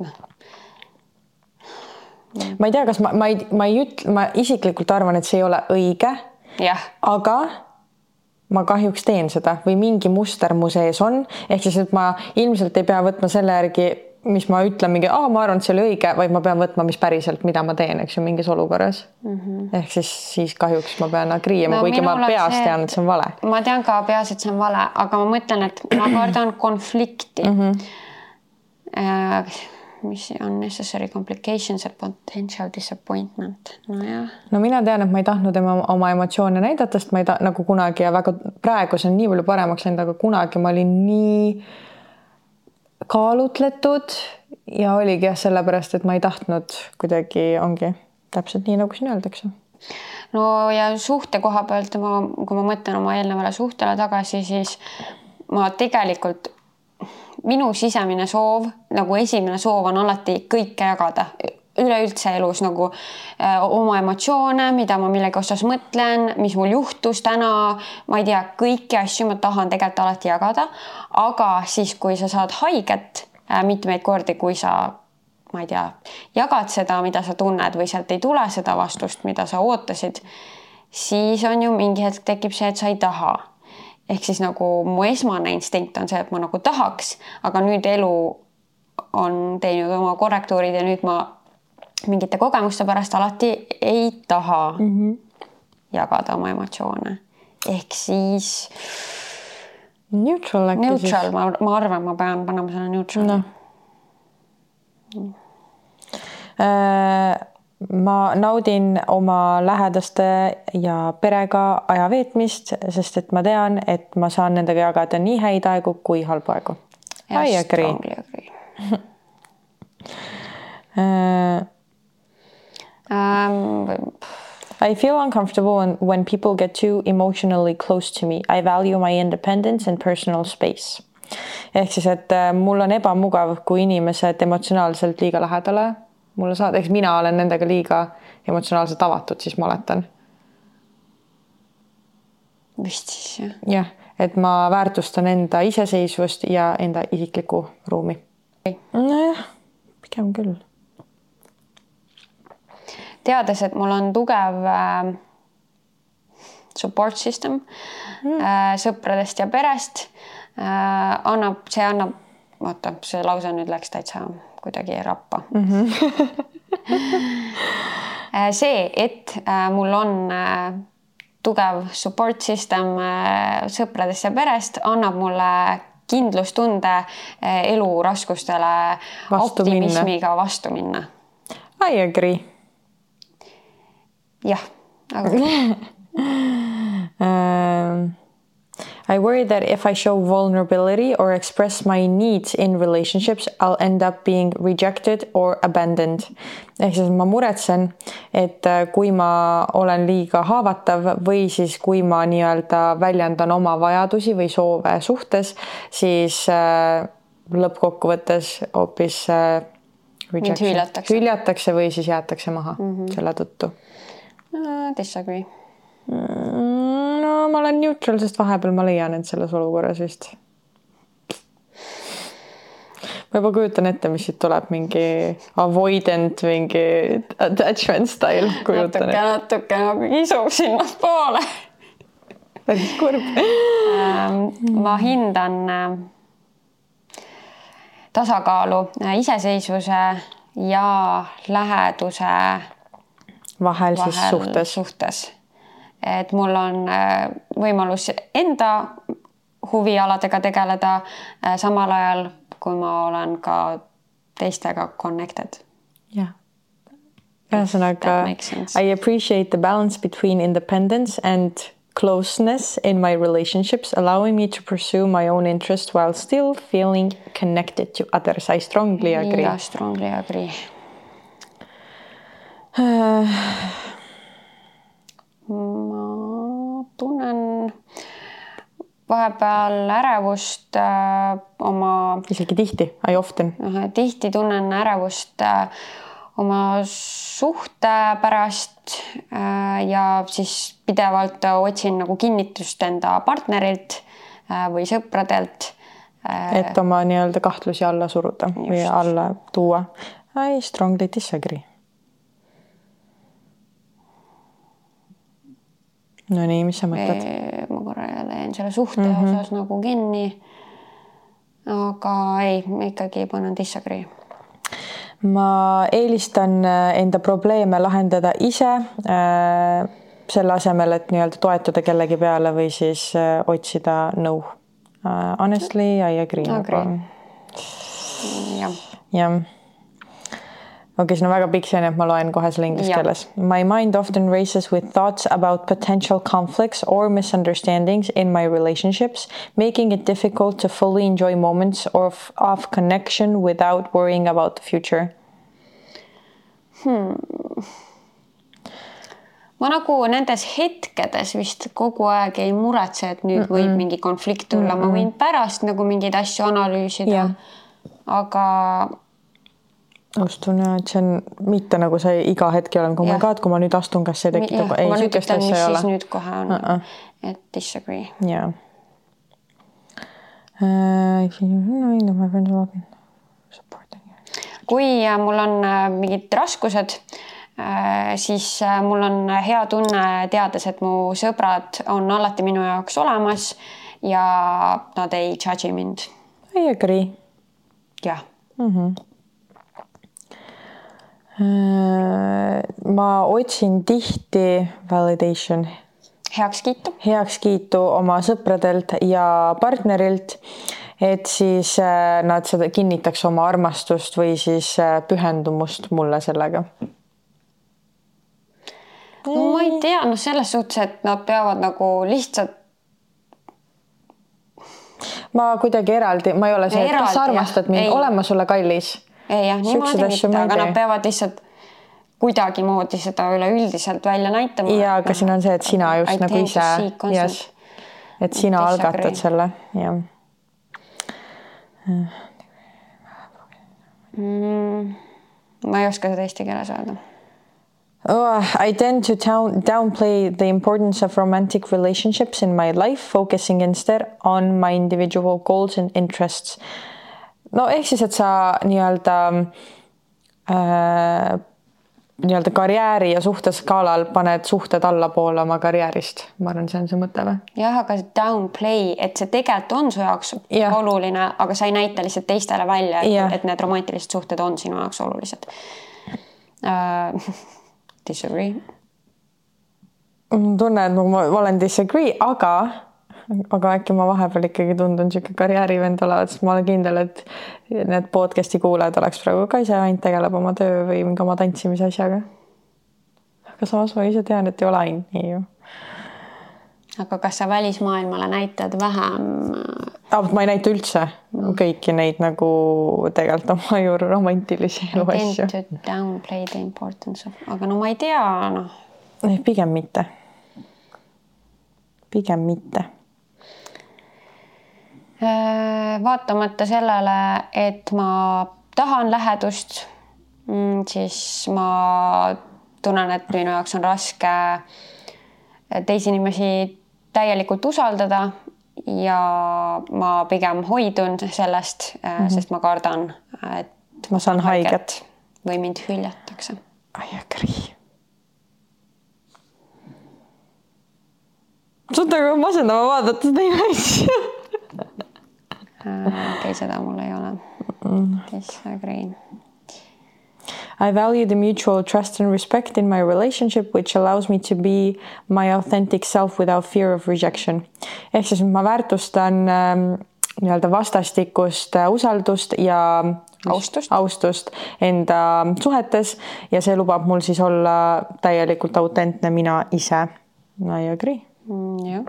Ma ei tea, kas ma, ma, ei, ma, ei üt, ma isiklikult arvan, et see ei ole õige, ja. Aga ma kahjuks teen seda või mingi muster mu sees on, ehk siis, et ma ilmselt ei pea võtma selle järgi, mis ma ütlen mingi, ah, ma arvan, et see oli õige, vaid ma pean võtma, mis päriselt, mida ma teen, eks ju, mingis olukorras. Mm-hmm. Ehk siis, siis kahjuks ma pean agriima, no, kuigi ma peas see, tean, et see on vale. Ma tean ka peas, et see on vale, aga ma mõtlen, et ma kardan konflikti. Mm-hmm. Äh, mis on necessary complications and potential disappointment. No, jah. No mina tean, et ma ei tahtnud ema, oma emotsioone näidata, sest ma ei ta, nagu kunagi ja väga praegu see on nii palju paremaks läinud, aga kunagi ma olin nii kaalutletud ja oligi jah sellepärast, et ma ei tahtnud kuidagi, ongi täpselt nii, nagu siin öeldakse. No ja suhte koha pealt, ma, kui ma mõtlen oma eelnevale suhtele tagasi, siis ma tegelikult, minu sisemine soov, nagu esimene soov on alati kõike jagada. Üleüldse elus nagu äh, oma emotsioone, mida ma millegi osas mõtlen, mis mul juhtus täna, ma ei tea, kõiki asju ma tahan tegelikult alati jagada, aga siis, kui sa saad haiget äh, mitmeid kordi, kui sa, ma ei tea, jagad seda, mida sa tunned või sealt ei tule seda vastust, mida sa ootasid, siis on ju mingi hetk tekib see, et sa ei taha. Ehk siis nagu mu esmane instinkt on see, et ma nagu tahaks, aga nüüd elu on teinud oma korrektuurid ja nüüd ma mingite kogemuste pärast alati ei taha mm-hmm. jagada oma emotsioone. Ehk siis neutral, neutral ma, ma arvan, ma pean panema selle neutral. No. Mm. Äh, ma naudin oma lähedaste ja perega aja veetmist, sest et ma tean, et ma saan nendega jagada nii häid aegu kui halbu aegu. I agree. agree. äh, Um, I feel uncomfortable when, when people get too emotionally close to me. I value my independence and personal space. Ehk siis, et mul on ebamugav, kui inimesed emotsionaalselt liiga lähedale mulle saada. Eks mina olen nendega liiga emotsionaalselt avatud, siis ma oletan. Vist siis, jah. Jah, et ma väärtustan enda iseseisvust ja enda isikliku ruumi. Nojah, pigem küll. Teades, et mul on tugev äh, support system mm. äh, sõpradest ja perest, äh, annab, see annab, vaata, see lause nüüd läks täitsa kuidagi rappa. Mm-hmm. äh, see, et äh, mul on äh, tugev support system äh, sõpradest ja perest, annab mulle kindlustunde äh, elu raskustele vastu optimismiga minna. vastu minna. I agree. Jah, aga um, I worry that if I show vulnerability or express my needs in relationships, I'll end up being rejected or abandoned. Ehk siis ma muretsen, et kui ma olen liiga haavatav või siis kui ma nii-öelda väljendan oma vajadusi või soove suhtes, siis äh, lõppkokkuvõttes hoopis äh, hüljatakse. hüljatakse või siis jäetakse maha mm-hmm. selle tõttu. Uh, disagree. No ma olen neutral, sest vahepeal ma leian end selles olukorras vist. Ma juba kujutan ette, mis siit tuleb mingi avoidant, mingi attachment style. Natuke, natuke nagu kisub sinna poole. Päris kurb. Ma hindan tasakaalu iseseisvuse ja läheduse vahel, vahel siis suhtes. suhtes. Et mul on võimalus enda huvialadega tegeleda samal ajal, kui ma olen ka teistega connected. Yeah. Ühesõnaga, I appreciate the balance between independence and closeness in my relationships, allowing me to pursue my own interest while still feeling connected to others. I strongly agree. Yeah, strongly agree. Ma tunnen vahepeal ärevust äh, oma... Isegi tihti, I often. Tihti tunnen ärevust äh, oma suhte pärast äh, ja siis pidevalt otsin nagu kinnitust enda partnerilt äh, või sõpradelt. Äh, et oma nii-öelda kahtlusi alla suruda just. Või alla tuua. I strongly disagree. No nii, mis sa mõtled? Ma korra leen selle suhte mm-hmm. osas nagu kinni, aga ei, ma ikkagi panen disagree. Ma eelistan enda probleeme lahendada ise äh, selle asemel, et nii-öelda toetuda kellegi peale või siis äh, otsida nõu. Uh, honestly, I agree. agree. Jah. Jah. Okay, see on väga pikk see, et ma loen kohe selle inglise keeles. My mind often races with thoughts about potential conflicts or misunderstandings in my relationships, making it difficult to fully enjoy moments of, of connection without worrying about the future. Hmm. Ma nagu nendes hetkedes vist kogu aeg ei muretse, et nüüd võib Mm-mm. mingi konflikt tulla. Mm-mm. Ma võin pärast nagu mingeid asju analüüsida, yeah. aga... Ostun, et see on mitte nagu see iga hetki olen, kui ma ka, et kui ma nüüd astun, kas see tekita, ja, ei, ma nüüd sükest ütlen, mis ei ole. siis nüüd kohe on, uh-uh. et disagree. Yeah. Uh, kui mul on mingid raskused, siis mul on hea tunne teades, et mu sõbrad on alati minu jaoks olemas ja nad ei judge mind. I agree. Jah. Mhm. Ma otsin tihti validation heakskiitu. heakskiitu oma sõpradelt ja partnerilt, et siis nad seda kinnitaks oma armastust või siis pühendumust mulle sellega. No ma ei tea, no selles suhtes, et nad peavad nagu lihtsalt ma kuidagi eraldi, ma ei ole see, et kas sa armastad mind, olema sulle kallis. Ei jah, niimoodi mitte, aga nad peavad lihtsalt kuidagi moodi seda üleüldiselt välja näitama. Ja, aga siin on see, et sina just nagu ise, yes, et sina algatad selle, jah. Mm, ma ei oska seda eesti keeles öelda. Oh, I tend to down, downplay the importance of romantic relationships in my life, focusing instead on my individual goals and interests. No ehk siis, et sa nii-öelda äh, nii-öelda karjääri ja suhteeskaalal paned suhted allapoole oma karjäärist. Ma arvan, see on see mõte või? Jah, aga downplay, et see tegelikult on su jaoks ja. oluline, aga sa ei näita lihtsalt teistele välja, et, et need romantilised suhted on sinu jaoks olulised. Uh, disagree. Tunnen, et ma olen disagree, aga aga äkki ma vahepeal ikkagi tundun siuke karjäärivend olevat, sest ma olen kindel, et need podcasti kuulajad oleks praegu ka ise ainult tegeleb oma töö või mingi oma tantsimise asjaga. Aga samas ma ise tean, et ei ole ainult nii ju. Aga kas sa välismaailmale näitad vähem? Ma ei näita üldse kõiki neid nagu tegelikult oma juurde romantilisi elu asju. Tend to downplay the importance of, aga no ma ei tea, noh. Pigem mitte. Pigem mitte. Vaatamata sellele, et ma tahan lähedust, siis ma tunnen, et minu jaoks on raske teisi inimesi täielikult usaldada ja ma pigem hoidun sellest, mm-hmm. sest ma kardan, et ma saan haiget või mind hüljatakse. I agree. Sutta kui masendama vaadata teine asju. Okei, seda mul ei ole. Disagree. I value the mutual trust and respect in my relationship, which allows me to be my authentic self without fear of rejection. Ehk siis ma väärtustan ähm, nii-öelda vastastikust usaldust ja austust. austust enda suhetes ja see lubab mul siis olla täielikult autentne mina ise. I agree. Mm, jah.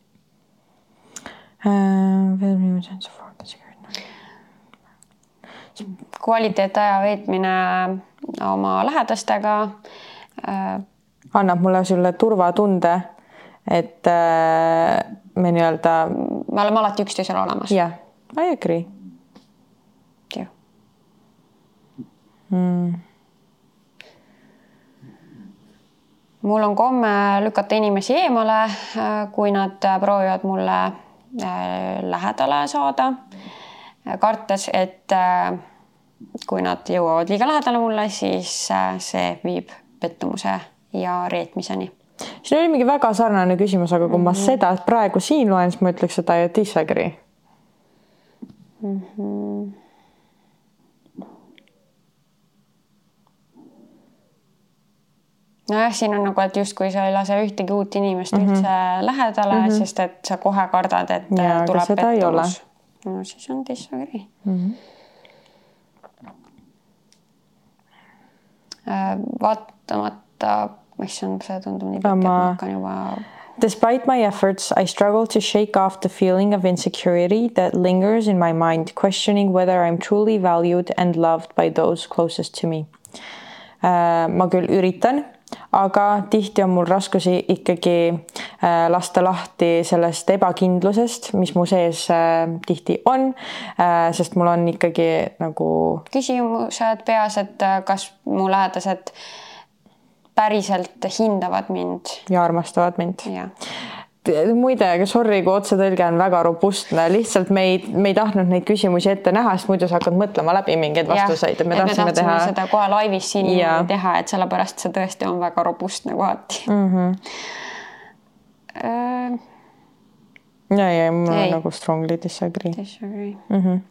Kvaliteetaja veetmine oma lähedastega annab mulle sulle turvatunde, et me nii-öelda me oleme alati üksteisele olemas. jah, I agree. jah. Mm. Mul on komme lükata inimesi eemale, kui nad proovivad mulle lähedale saada, kartes, et kui nad jõuavad liiga lähedale mulle, siis see viib pettumuse ja reetmiseni. Siin oli mingi väga sarnane küsimus, aga kui mm-hmm. ma seda praegu siin loen, siis ma ütleks, et I disagree. Mm-hmm. Nojah, siin on nagu, et just kui sa ei lase ühtegi uut inimest mm-hmm. üldse lähedale, mm-hmm. sest et sa kohe kardad, et ja, tuleb pettumus. No siis on disagree. Mm-hmm. Vaatamata, mis on see tundub nii pikk, et ma hakkan juba... Despite my efforts, I struggle to shake off the feeling of insecurity that lingers in my mind, questioning whether I'm truly valued and loved by those closest to me. Ma küll üritan, aga tihti on mul raskusi ikkagi lasta lahti sellest ebakindlusest, mis mu sees tihti on, sest mul on ikkagi nagu... Küsimused peas, et kas mu lähedased päriselt hindavad mind. Ja armastavad mind. Ja. Muide, aga sorry, kui otsetõlge on väga robustne, lihtsalt me ei, me ei tahtnud neid küsimusi ette näha, sest muidu sa hakkad mõtlema läbi mingeid vastuseid. Ja, me et tahtsime me tahtsime teha... seda kohe laivis siin ja. teha, et sellepärast see tõesti on väga robustne kohati. Mm-hmm. Uh, ja, ja, mul on nagu strongly disagree. Disagree. Mm-hmm.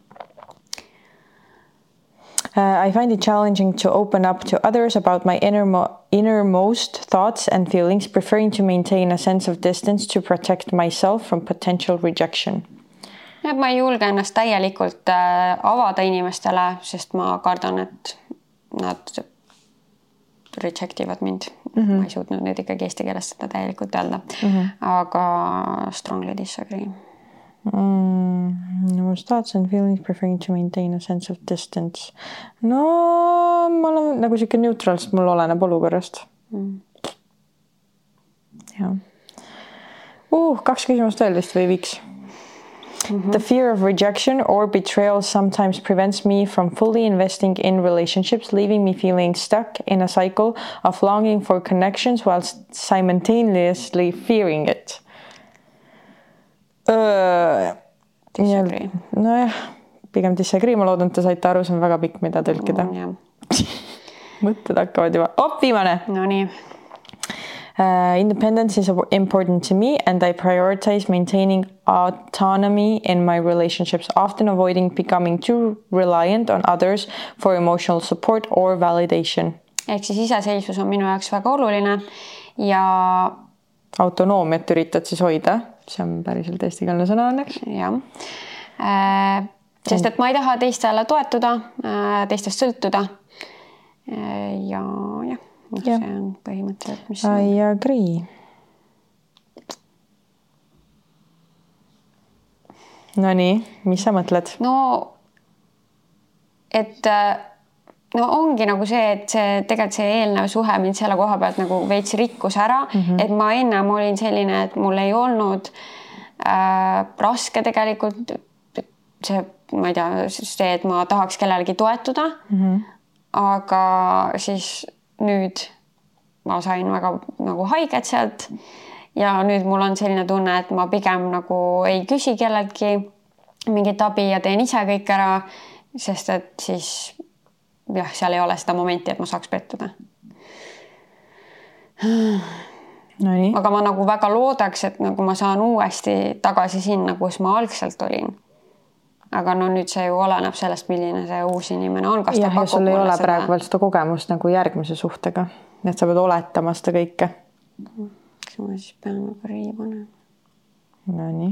Uh, I find it challenging to open up to others about my innermo- innermost thoughts and feelings, preferring to maintain a sense of distance to protect myself from potential rejection. Ja, ma ei julge ennast täielikult avada inimestele, sest ma kardan, et nad rejectivad mind. Mm-hmm. Ma ei suutnud nüüd ikkagi eesti keeles seda täielikult öelda. Mm-hmm. Aga strongly disagree. mm,? Thoughts and feelings preferring to maintain a sense of distance. No ma olen nagu siuke neutral, sest mul oleneb olukorrast. Mm. jah. Uh, kaks küsimust veel vist või viiks? Mm-hmm. The fear of rejection or betrayal sometimes prevents me from fully investing in relationships, leaving me feeling stuck in a cycle of longing for connections while simultaneously fearing it. Uh, disagree. Nojah, pigem disagree, ma loodan, et te saite aru, see on väga pikk, mida tõlkida. Mm, mõtted hakkavad juba. Op, viimane! No nii. Uh, independence is important to me and I prioritize maintaining autonomy in my relationships, often avoiding becoming too reliant on others for emotional support or validation. Ehk siis iseseisvus on minu jaoks väga oluline ja autonoomiat üritad siis hoida, see on päriselt eestikeelne sõna õnneks. Jah. Äh, sest et ma ei taha teistele toetuda, äh, teistest sõltuda äh, ja jah. See on põhimõtteliselt, mis on. I agree. No nii, mis sa mõtled? No, et no ongi nagu see, et see tegelikult see eelnev suhe mind selle koha pealt nagu veits rikkus ära, mm-hmm. et ma ennem olin selline, et mul ei olnud äh, raske tegelikult see, ma ei tea, see, et ma tahaks kellelegi toetuda, mm-hmm. aga siis nüüd ma sain väga nagu haiget sealt ja nüüd mul on selline tunne, et ma pigem nagu ei küsi kelleltki mingit abi ja teen ise kõik ära, sest et siis jah, seal ei ole seda momenti, et ma saaks pettuda. No nii. Aga ma nagu väga loodaks, et nagu ma saan uuesti tagasi sinna, kus ma algselt olin. Aga no nüüd see ju oleneb sellest, milline see uus inimene on. Kas ja, ja sul ei ole seda... praegu veel seda kogemust nagu järgmise suhtega. Et sa pead oletama seda kõike. Kas ma siis pean nagu riibana? No nii.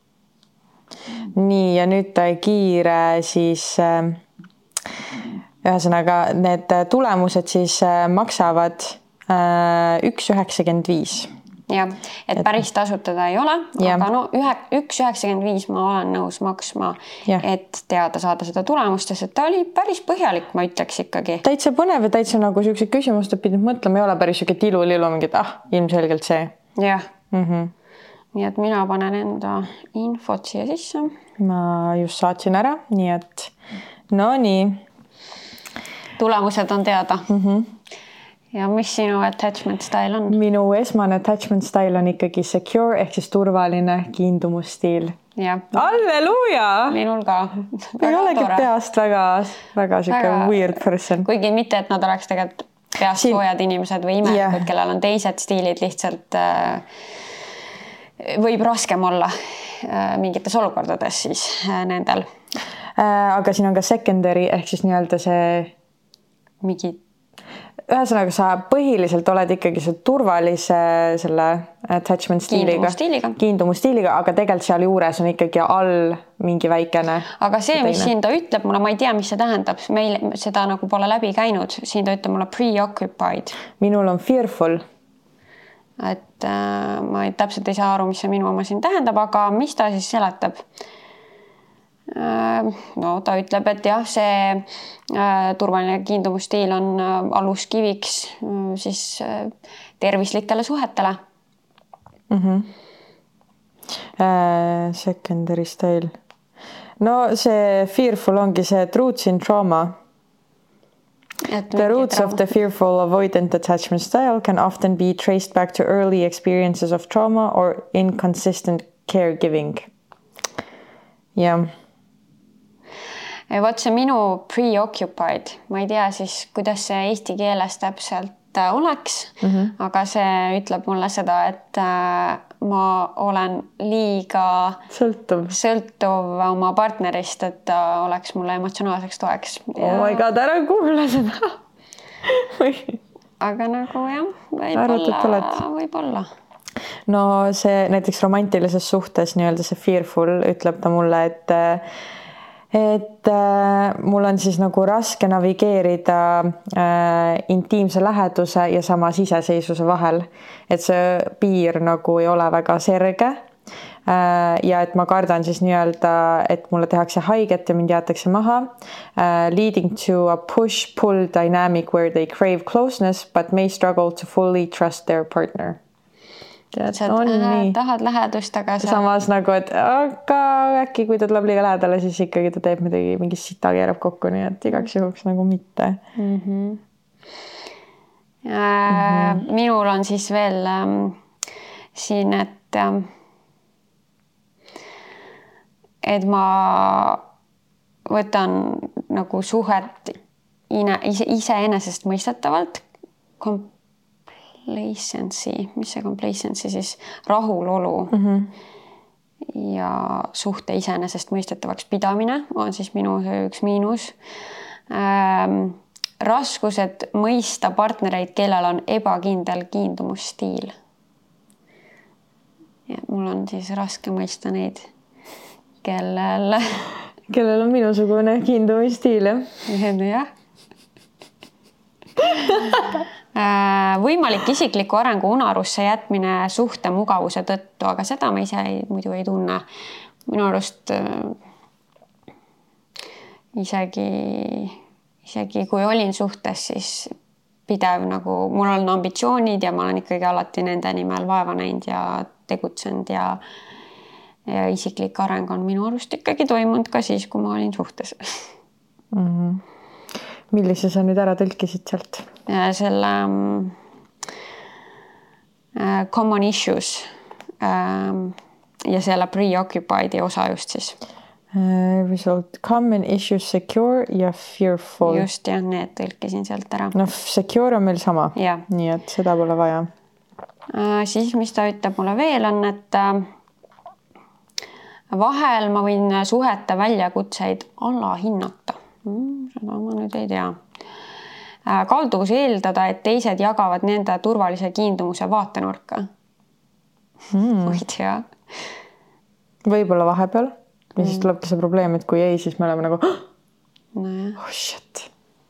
Nii, ja nüüd kiire siis äh, ühesõnaga need tulemused siis äh, maksavad äh, üks üheksakümmend viis. Ja, et päris tasutada ei ole, ja. Aga no üks üheksakümmend viis ma olen nõus maksma, ja. Et teada saada seda tulemustes, et ta oli päris põhjalik, ma ütleks ikkagi. Täitsa põnev ja täitsa nagu sellised küsimused pidid mõtlema, ei ole päris siuke tilu-lilu mingid, ah, ilmselgelt see. Jah. Mm-hmm. Nii et mina panen enda infot siia sisse. Ma just saatsin ära, nii et no nii. Tulemused on teada. Mhm. Ja mis sinu attachment style on? Minu esmane attachment style on ikkagi secure ehk siis turvaline kiindumusstiil. Ja. Halleluuja! Minul ka. Ei olegi peast väga, väga siuke väga... weird person. Kuigi mitte, et nad oleks tegelikult peast Siin... soojad inimesed või imelikud, yeah. Kellel on teised stiilid lihtsalt äh, võib raskem olla äh, mingites olukordades siis äh, nendel. Äh, aga siin on ka secondary ehk siis nii-öelda see mingi ühesõnaga sa põhiliselt oled ikkagi see turvalise selle attachment stiiliga. Kiindumusstiiliga. Kiindumusstiiliga, aga tegelikult seal juures on ikkagi all mingi väikene. Aga see, mis siin ta ütleb mulle, ma ei tea, mis see tähendab. Meil seda nagu pole läbi käinud. Siin ta ütleb mulle preoccupied. Minul on fearful. Et äh, ma ei, täpselt ei saa aru, mis see minu oma siin tähendab, aga mis ta siis seletab? No ta ütleb, et jah, see turvaline kiindumusstiil on aluskiviks siis tervislikele suhetele. Mm-hmm. Uh, secondary style. No see fearful ongi see roots in trauma. The roots of the fearful avoidant attachment style can often be traced back to early experiences of trauma or inconsistent caregiving. Jah. Võt see minu preoccupied, ma ei tea siis, kuidas see eesti keeles täpselt oleks, mm-hmm. Aga see ütleb mulle seda, et ma olen liiga sõltuv, sõltuv oma partnerist, et ta oleks mulle emotsionaalseks toeks. Ja... Oh my god, ära kuule seda. Aga nagu jah, võib-olla, võib-olla. No see näiteks romantilises suhtes nii-öelda see fearful ütleb ta mulle, et et äh, mul on siis nagu raske navigeerida äh, intiimse läheduse ja samas iseseisvuse vahel. Et see piir nagu ei ole väga serge. ja et ma kardan siis nii-öelda, et mulle tehakse haiget ja mind jäetakse maha. Leading to a push-pull dynamic where they crave closeness but may struggle to fully trust their partner. Sa äh, tahad lähedust, aga sa... Samas nagu, et aga äkki kui ta tuleb liiga lähedale, siis ikkagi ta teeb midagi, mingi sita keerab kokku, nii et igaks juhuks nagu mitte. Mm-hmm. Äh, mm-hmm. Minul on siis veel ähm, siin, et ähm, et ma võtan nagu suhet ine, ise, iseenesest mõistetavalt kom- complacency, mis see complacency siis, rahulolu mm-hmm. ja suhte iseenesest mõistetavaks pidamine on siis minu üks miinus. Ähm, raskused mõista partnereid, kellel on ebakindel kiindumusstiil. Ja mul on siis raske mõista neid, kellel... kellel on minusugune kiindumusstiil, jah? jah. Võimalik isikliku arengu unarusse jätmine suhte mugavuse tõttu, aga seda ma ise ei, muidu ei tunne. Minu arust isegi, isegi kui olin suhtes, siis pidev nagu, mul on ambitsioonid ja ma olen ikkagi alati nende nimel vaeva näinud ja tegutsenud ja, ja isiklik areng on minu arust ikkagi toimunud ka siis, kui ma olin suhtes. Mm-hmm. Millise sa nüüd ära tõlkisid sealt? Selle um, uh, common issues um, ja selle preoccupied'i osa just siis. Uh, result, common issues, secure ja fearful. Just ja need tõlkisin sealt ära. No secure on meil sama, ja. Nii et seda pole vaja. Uh, siis, mis ta ütleb mulle veel on, et uh, vahel ma võin suhete väljakutseid allahinnata. Hmm, seda ma nüüd ei tea. Kalduvus eeldada, et teised jagavad nende turvalise kiindumuse vaatenurka. Hmm. Või tea. Võib-olla vahepeal. Ja hmm. siis tulebki see probleem, et kui ei, siis me oleme nagu no oh shit.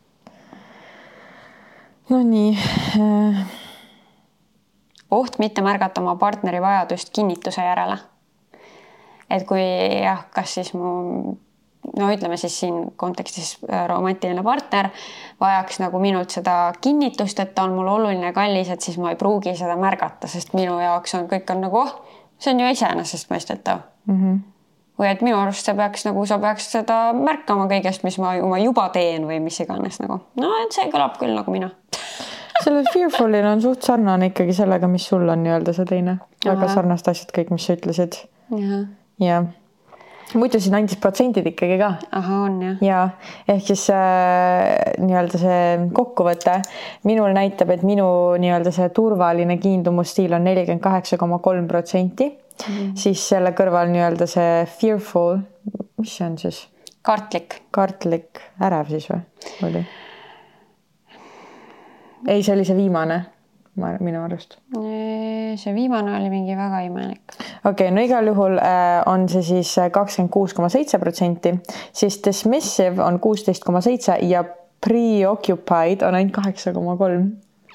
No nii. Oht mitte märgata oma partneri vajadust kinnituse järele. Et kui jah, kas siis mu no ütleme siis siin kontekstis romantiline partner vajaks nagu minult seda kinnitust, et ta on mul oluline kallis, et siis ma ei pruugi seda märgata, sest minu jaoks on kõik on nagu, oh, see on ju iseenesest mõistetav. Mm-hmm. Või et minu arust sa peaks, nagu, sa peaks seda märkama kõigest, mis ma, ma juba teen või mis iganes nagu. No et see kõlab küll nagu mina. Sellel fearfulil on suht sarnane ikkagi sellega, mis sul on nii-öelda see teine. Väga sarnast asjad kõik, mis sa ütlesid. Jaha. Ja. Muidu siin andis protsendid ikkagi ka. Aha, on jah. Ja, ehk siis äh, nii-öelda see kokkuvõte minul näitab, et minu nii-öelda see turvaline kiindumusstiil on nelikümmend kaheksa koma kolm protsenti. Mm-hmm. Siis selle kõrval nii-öelda see fearful, mis see on siis? Kartlik. Kartlik, ärev siis või? Oli? Ei, see oli see viimane. Minu arust. See viimane oli mingi väga imelik. Okei, okay, no igal juhul on see siis kakskümmend kuus koma seitse protsenti, siis dismissive on kuusteist koma seitse ja preoccupied on ainult kaheksa koma kolm.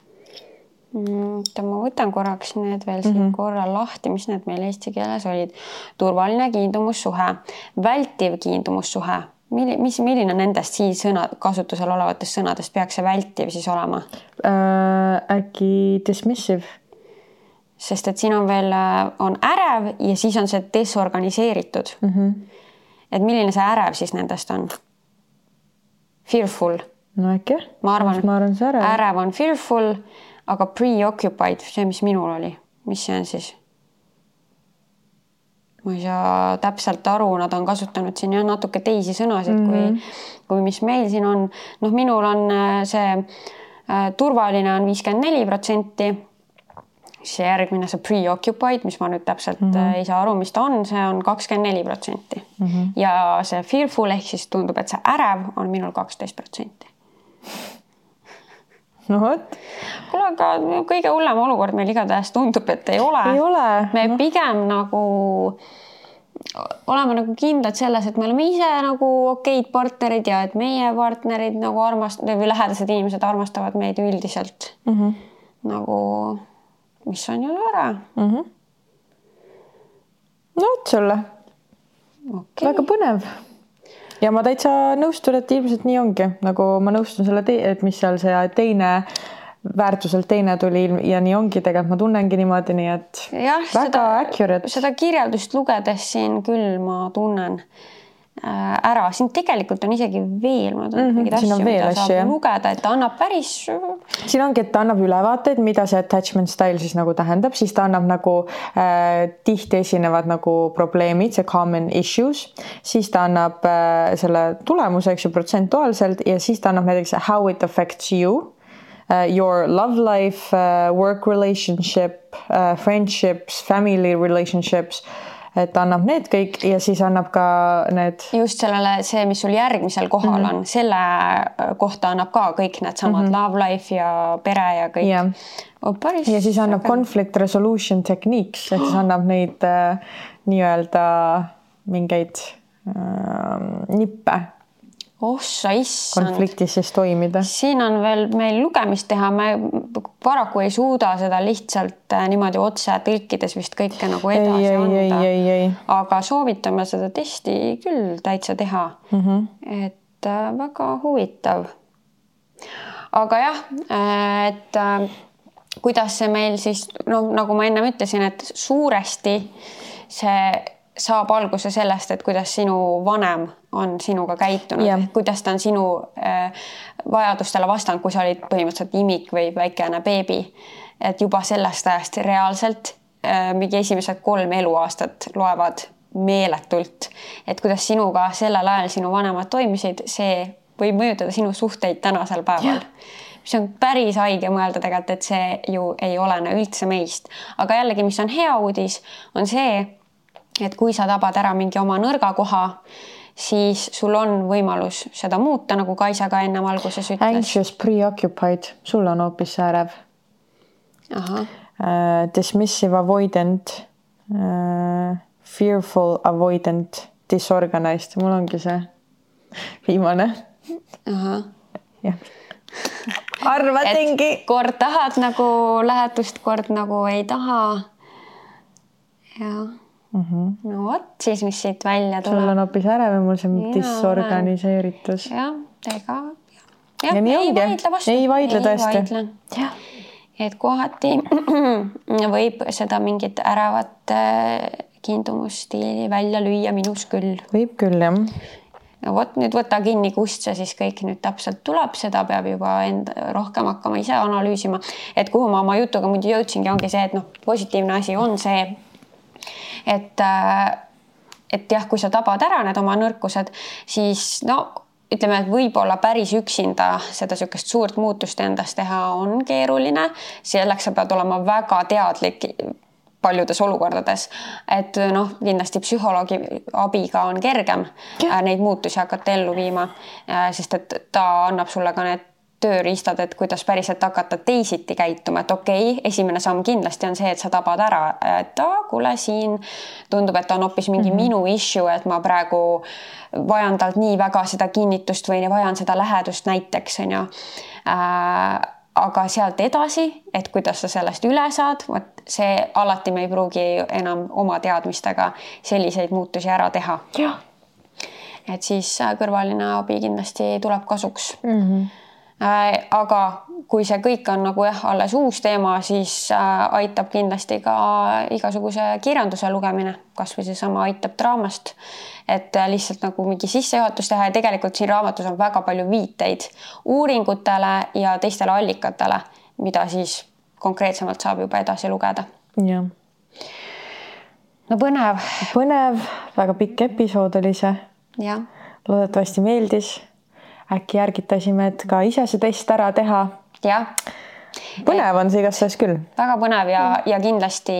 Ma võtan korraks need veel siin mm-hmm. korra lahti, mis need meil eesti keeles olid. Turvaline kiindumussuhe, vältiv kiindumussuhe. Mis, milline nendest siis sõna, kasutusel olevatest sõnadest peaks see vältiv siis olema? Äh, äkki dismissive. Sest et siin on veel on ärev ja siis on see desorganiseeritud. Mm-hmm. Et milline see ärev siis nendest on? Fearful. No äkki. Ma arvan, ma arvan see ärev. ärev on fearful, aga preoccupied, see mis minul oli. Mis see on siis? Ma ei saa täpselt aru, nad on kasutanud siin ja natuke teisi sõnasid, mm-hmm. kui, kui mis meil siin on. Noh, minul on see äh, turvaline on viiskümmend neli protsenti. See järgmine see preoccupied, mis ma nüüd täpselt mm-hmm. ei saa aru, mis ta on, see on kakskümmend neli protsenti. Mm-hmm. Ja see fearful ehk siis tundub, et see ärev on minul kaksteist protsenti. No võt. Kuule, aga kõige hullem olukord meil igatahes tundub, et ei ole. Ei ole. Me no. pigem nagu oleme nagu kindlad selles, et me oleme ise nagu okeid partnerid ja et meie partnerid nagu armastavad või lähedased inimesed armastavad meid üldiselt. Mm-hmm. Nagu, mis on ju ära. Mm-hmm. no vot sulle okay. Väga põnev ja ma täitsa nõustun, et ilmselt nii ongi, nagu ma nõustun selle, te et mis seal see teine väärtuselt teine tuli ja nii ongi, tegelikult ma tunnengi niimoodi, nii et ja, väga seda, accurate. Seda kirjeldust lugedes siin küll ma tunnen ära, siin tegelikult on isegi veel, ma tunnen mm -hmm, asju, mida asju, saab ja. lugeda, et ta annab päris... Siin ongi, et ta annab ülevaateid, mida see attachment style siis nagu tähendab, siis ta annab nagu äh, tihti esinevad nagu probleemid, see common issues, siis ta annab äh, selle tulemuse, eks ju, protsentuaalselt ja siis ta annab näiteks how it affects you. Uh, your love life, uh, work relationship, uh, friendships, family relationships, et annab need kõik ja siis annab ka need... Just sellele, see, mis sul järgmisel kohal mm -hmm. on, selle kohta annab ka kõik need samad mm -hmm. love life ja pere ja kõik. Yeah. Oh, päris... Ja siis annab conflict resolution techniques, et siis annab neid äh, nii-öelda mingeid äh, nippe. Oh sa issand. Konfliktis siis toimida. Siin on veel meil lugemist teha, me paraku ei suuda seda lihtsalt niimoodi otse tõlkides vist kõike nagu edasi ei, anda. Ei, ei, ei. Aga soovitame seda testi küll täitsa teha. Mm -hmm. Et äh, väga huvitav. Aga jah, et äh, kuidas see meil siis, no nagu ma ennem ütlesin, et suuresti see saab alguse sellest, et kuidas sinu vanem on sinuga käitunud, yeah. kuidas ta on sinu äh, vajadustele vastanud, kui sa olid põhimõtteliselt imik või väikene beebi. Et juba sellest ajast reaalselt äh, mingi esimesed kolm eluaastat loevad meeletult. Et kuidas sinuga sellel ajal sinu vanemad toimisid, see võib mõjutada sinu suhteid tänasel päeval. Yeah. See on päris haige mõelda tegelikult, et see ju ei olene üldse meist. Aga jällegi, mis on hea uudis, on see, et kui sa tabad ära mingi oma nõrga koha, siis sul on võimalus seda muuta, nagu Kaisa ka ennem alguses ütles. Anxious, preoccupied, sul on hoopis äärev. Aha. Uh, dismissive, avoidant, uh, fearful, avoidant, disorganized. Mul ongi see viimane. Aha. Jah. Arvatingi. Et kord tahad nagu lähetust, kord nagu ei taha. Ja. Mm -hmm. No vot, siis mis siit välja tuleb. Sul on hoopis ärev ja mul see ja, disorganiseeritus. Jah, ega. Ja, ja nii ei ongi. Vaidle vastu. Ei vaidle tõesti. Jah. Et kohati võib seda mingit ärevat kiindumusstiili välja lüüa minus küll. Võib küll, jah. No vot, nüüd võta kinni, kust see siis kõik nüüd täpselt tuleb, seda peab juba enda rohkem hakkama ise analüüsima. Et kuhu ma oma jutuga muidu jõudsingi, ongi see, et noh, positiivne asi on see, et, et jah, kui sa tabad ära need oma nõrkused, siis no ütleme, et võib-olla päris üksinda seda sükest suurt muutust endast teha on keeruline. Selleks sa pead olema väga teadlik paljudes olukordades, et noh, kindlasti psühholoogi abiga on kergem ja. Neid muutusi hakata ellu viima, sest et ta annab sulle ka need tööriistad, et kuidas päriselt hakata teisiti käituma, et okei, okay, esimene samm kindlasti on see, et sa tabad ära, et ah, kuule siin tundub, et on hoopis mingi mm-hmm. minu issue, et ma praegu vajan talt nii väga seda kinnitust või vajan seda lähedust näiteks, on ju. Äh, aga sealt edasi, et kuidas sa sellest üle saad, võt, see alati me ei pruugi enam oma teadmistega selliseid muutusi ära teha. Ja. Et siis kõrvaline abi kindlasti tuleb kasuks. Mm-hmm. Aga kui see kõik on nagu jah, alles uus teema, siis aitab kindlasti ka igasuguse kirjanduse lugemine, kas või see sama aitab draamast, et lihtsalt nagu mingi sissejuhatus teha ja tegelikult siin raamatus on väga palju viiteid uuringutele ja teistele allikatele, mida siis konkreetsemalt saab juba edasi lugeda. Ja. No põnev. Põnev, väga pikk episood oli see. Ja. Loodetavasti meeldis. Äkki järgitasime, et ka ise see test ära teha. Jah. Põnev on see igastahes küll. Väga põnev ja, ja kindlasti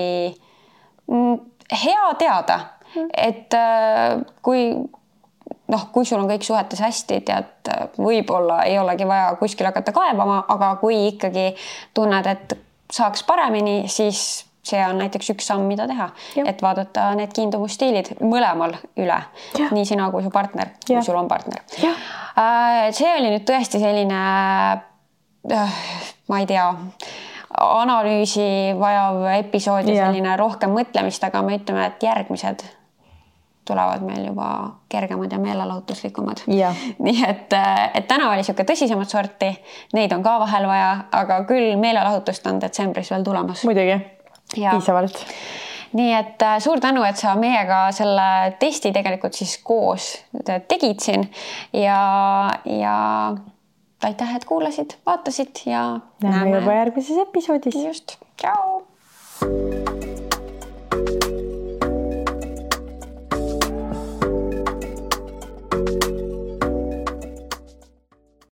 hea teada, et kui, noh, kui sul on kõik suhetes hästi, tead, võib-olla ei olegi vaja kuskil hakata kaebama, aga kui ikkagi tunned, et saaks paremini, siis see on näiteks üks samm, mida teha, ja. Et vaadata need kiindumusstiilid mõlemal üle, ja. Nii sina kui su partner, kui ja. Sul on partner. Ja. See oli nüüd tõesti selline, ma ei tea, analüüsi vajav episood ja selline rohkem mõtlemist, aga me ütleme, et järgmised tulevad meil juba kergemad ja meelelahutuslikumad. Nii et, et täna oli siuke tõsisemat sorti, neid on ka vahel vaja, aga küll meelelahutust on detsembris veel tulemas. Muidugi, piisavalt. Nii et suur tänu, et sa meiega selle testi tegelikult siis koos tegid siin ja, ja aitäh, et kuulasid, vaatasid ja näeme juba järgmises episoodis. Just, tšau!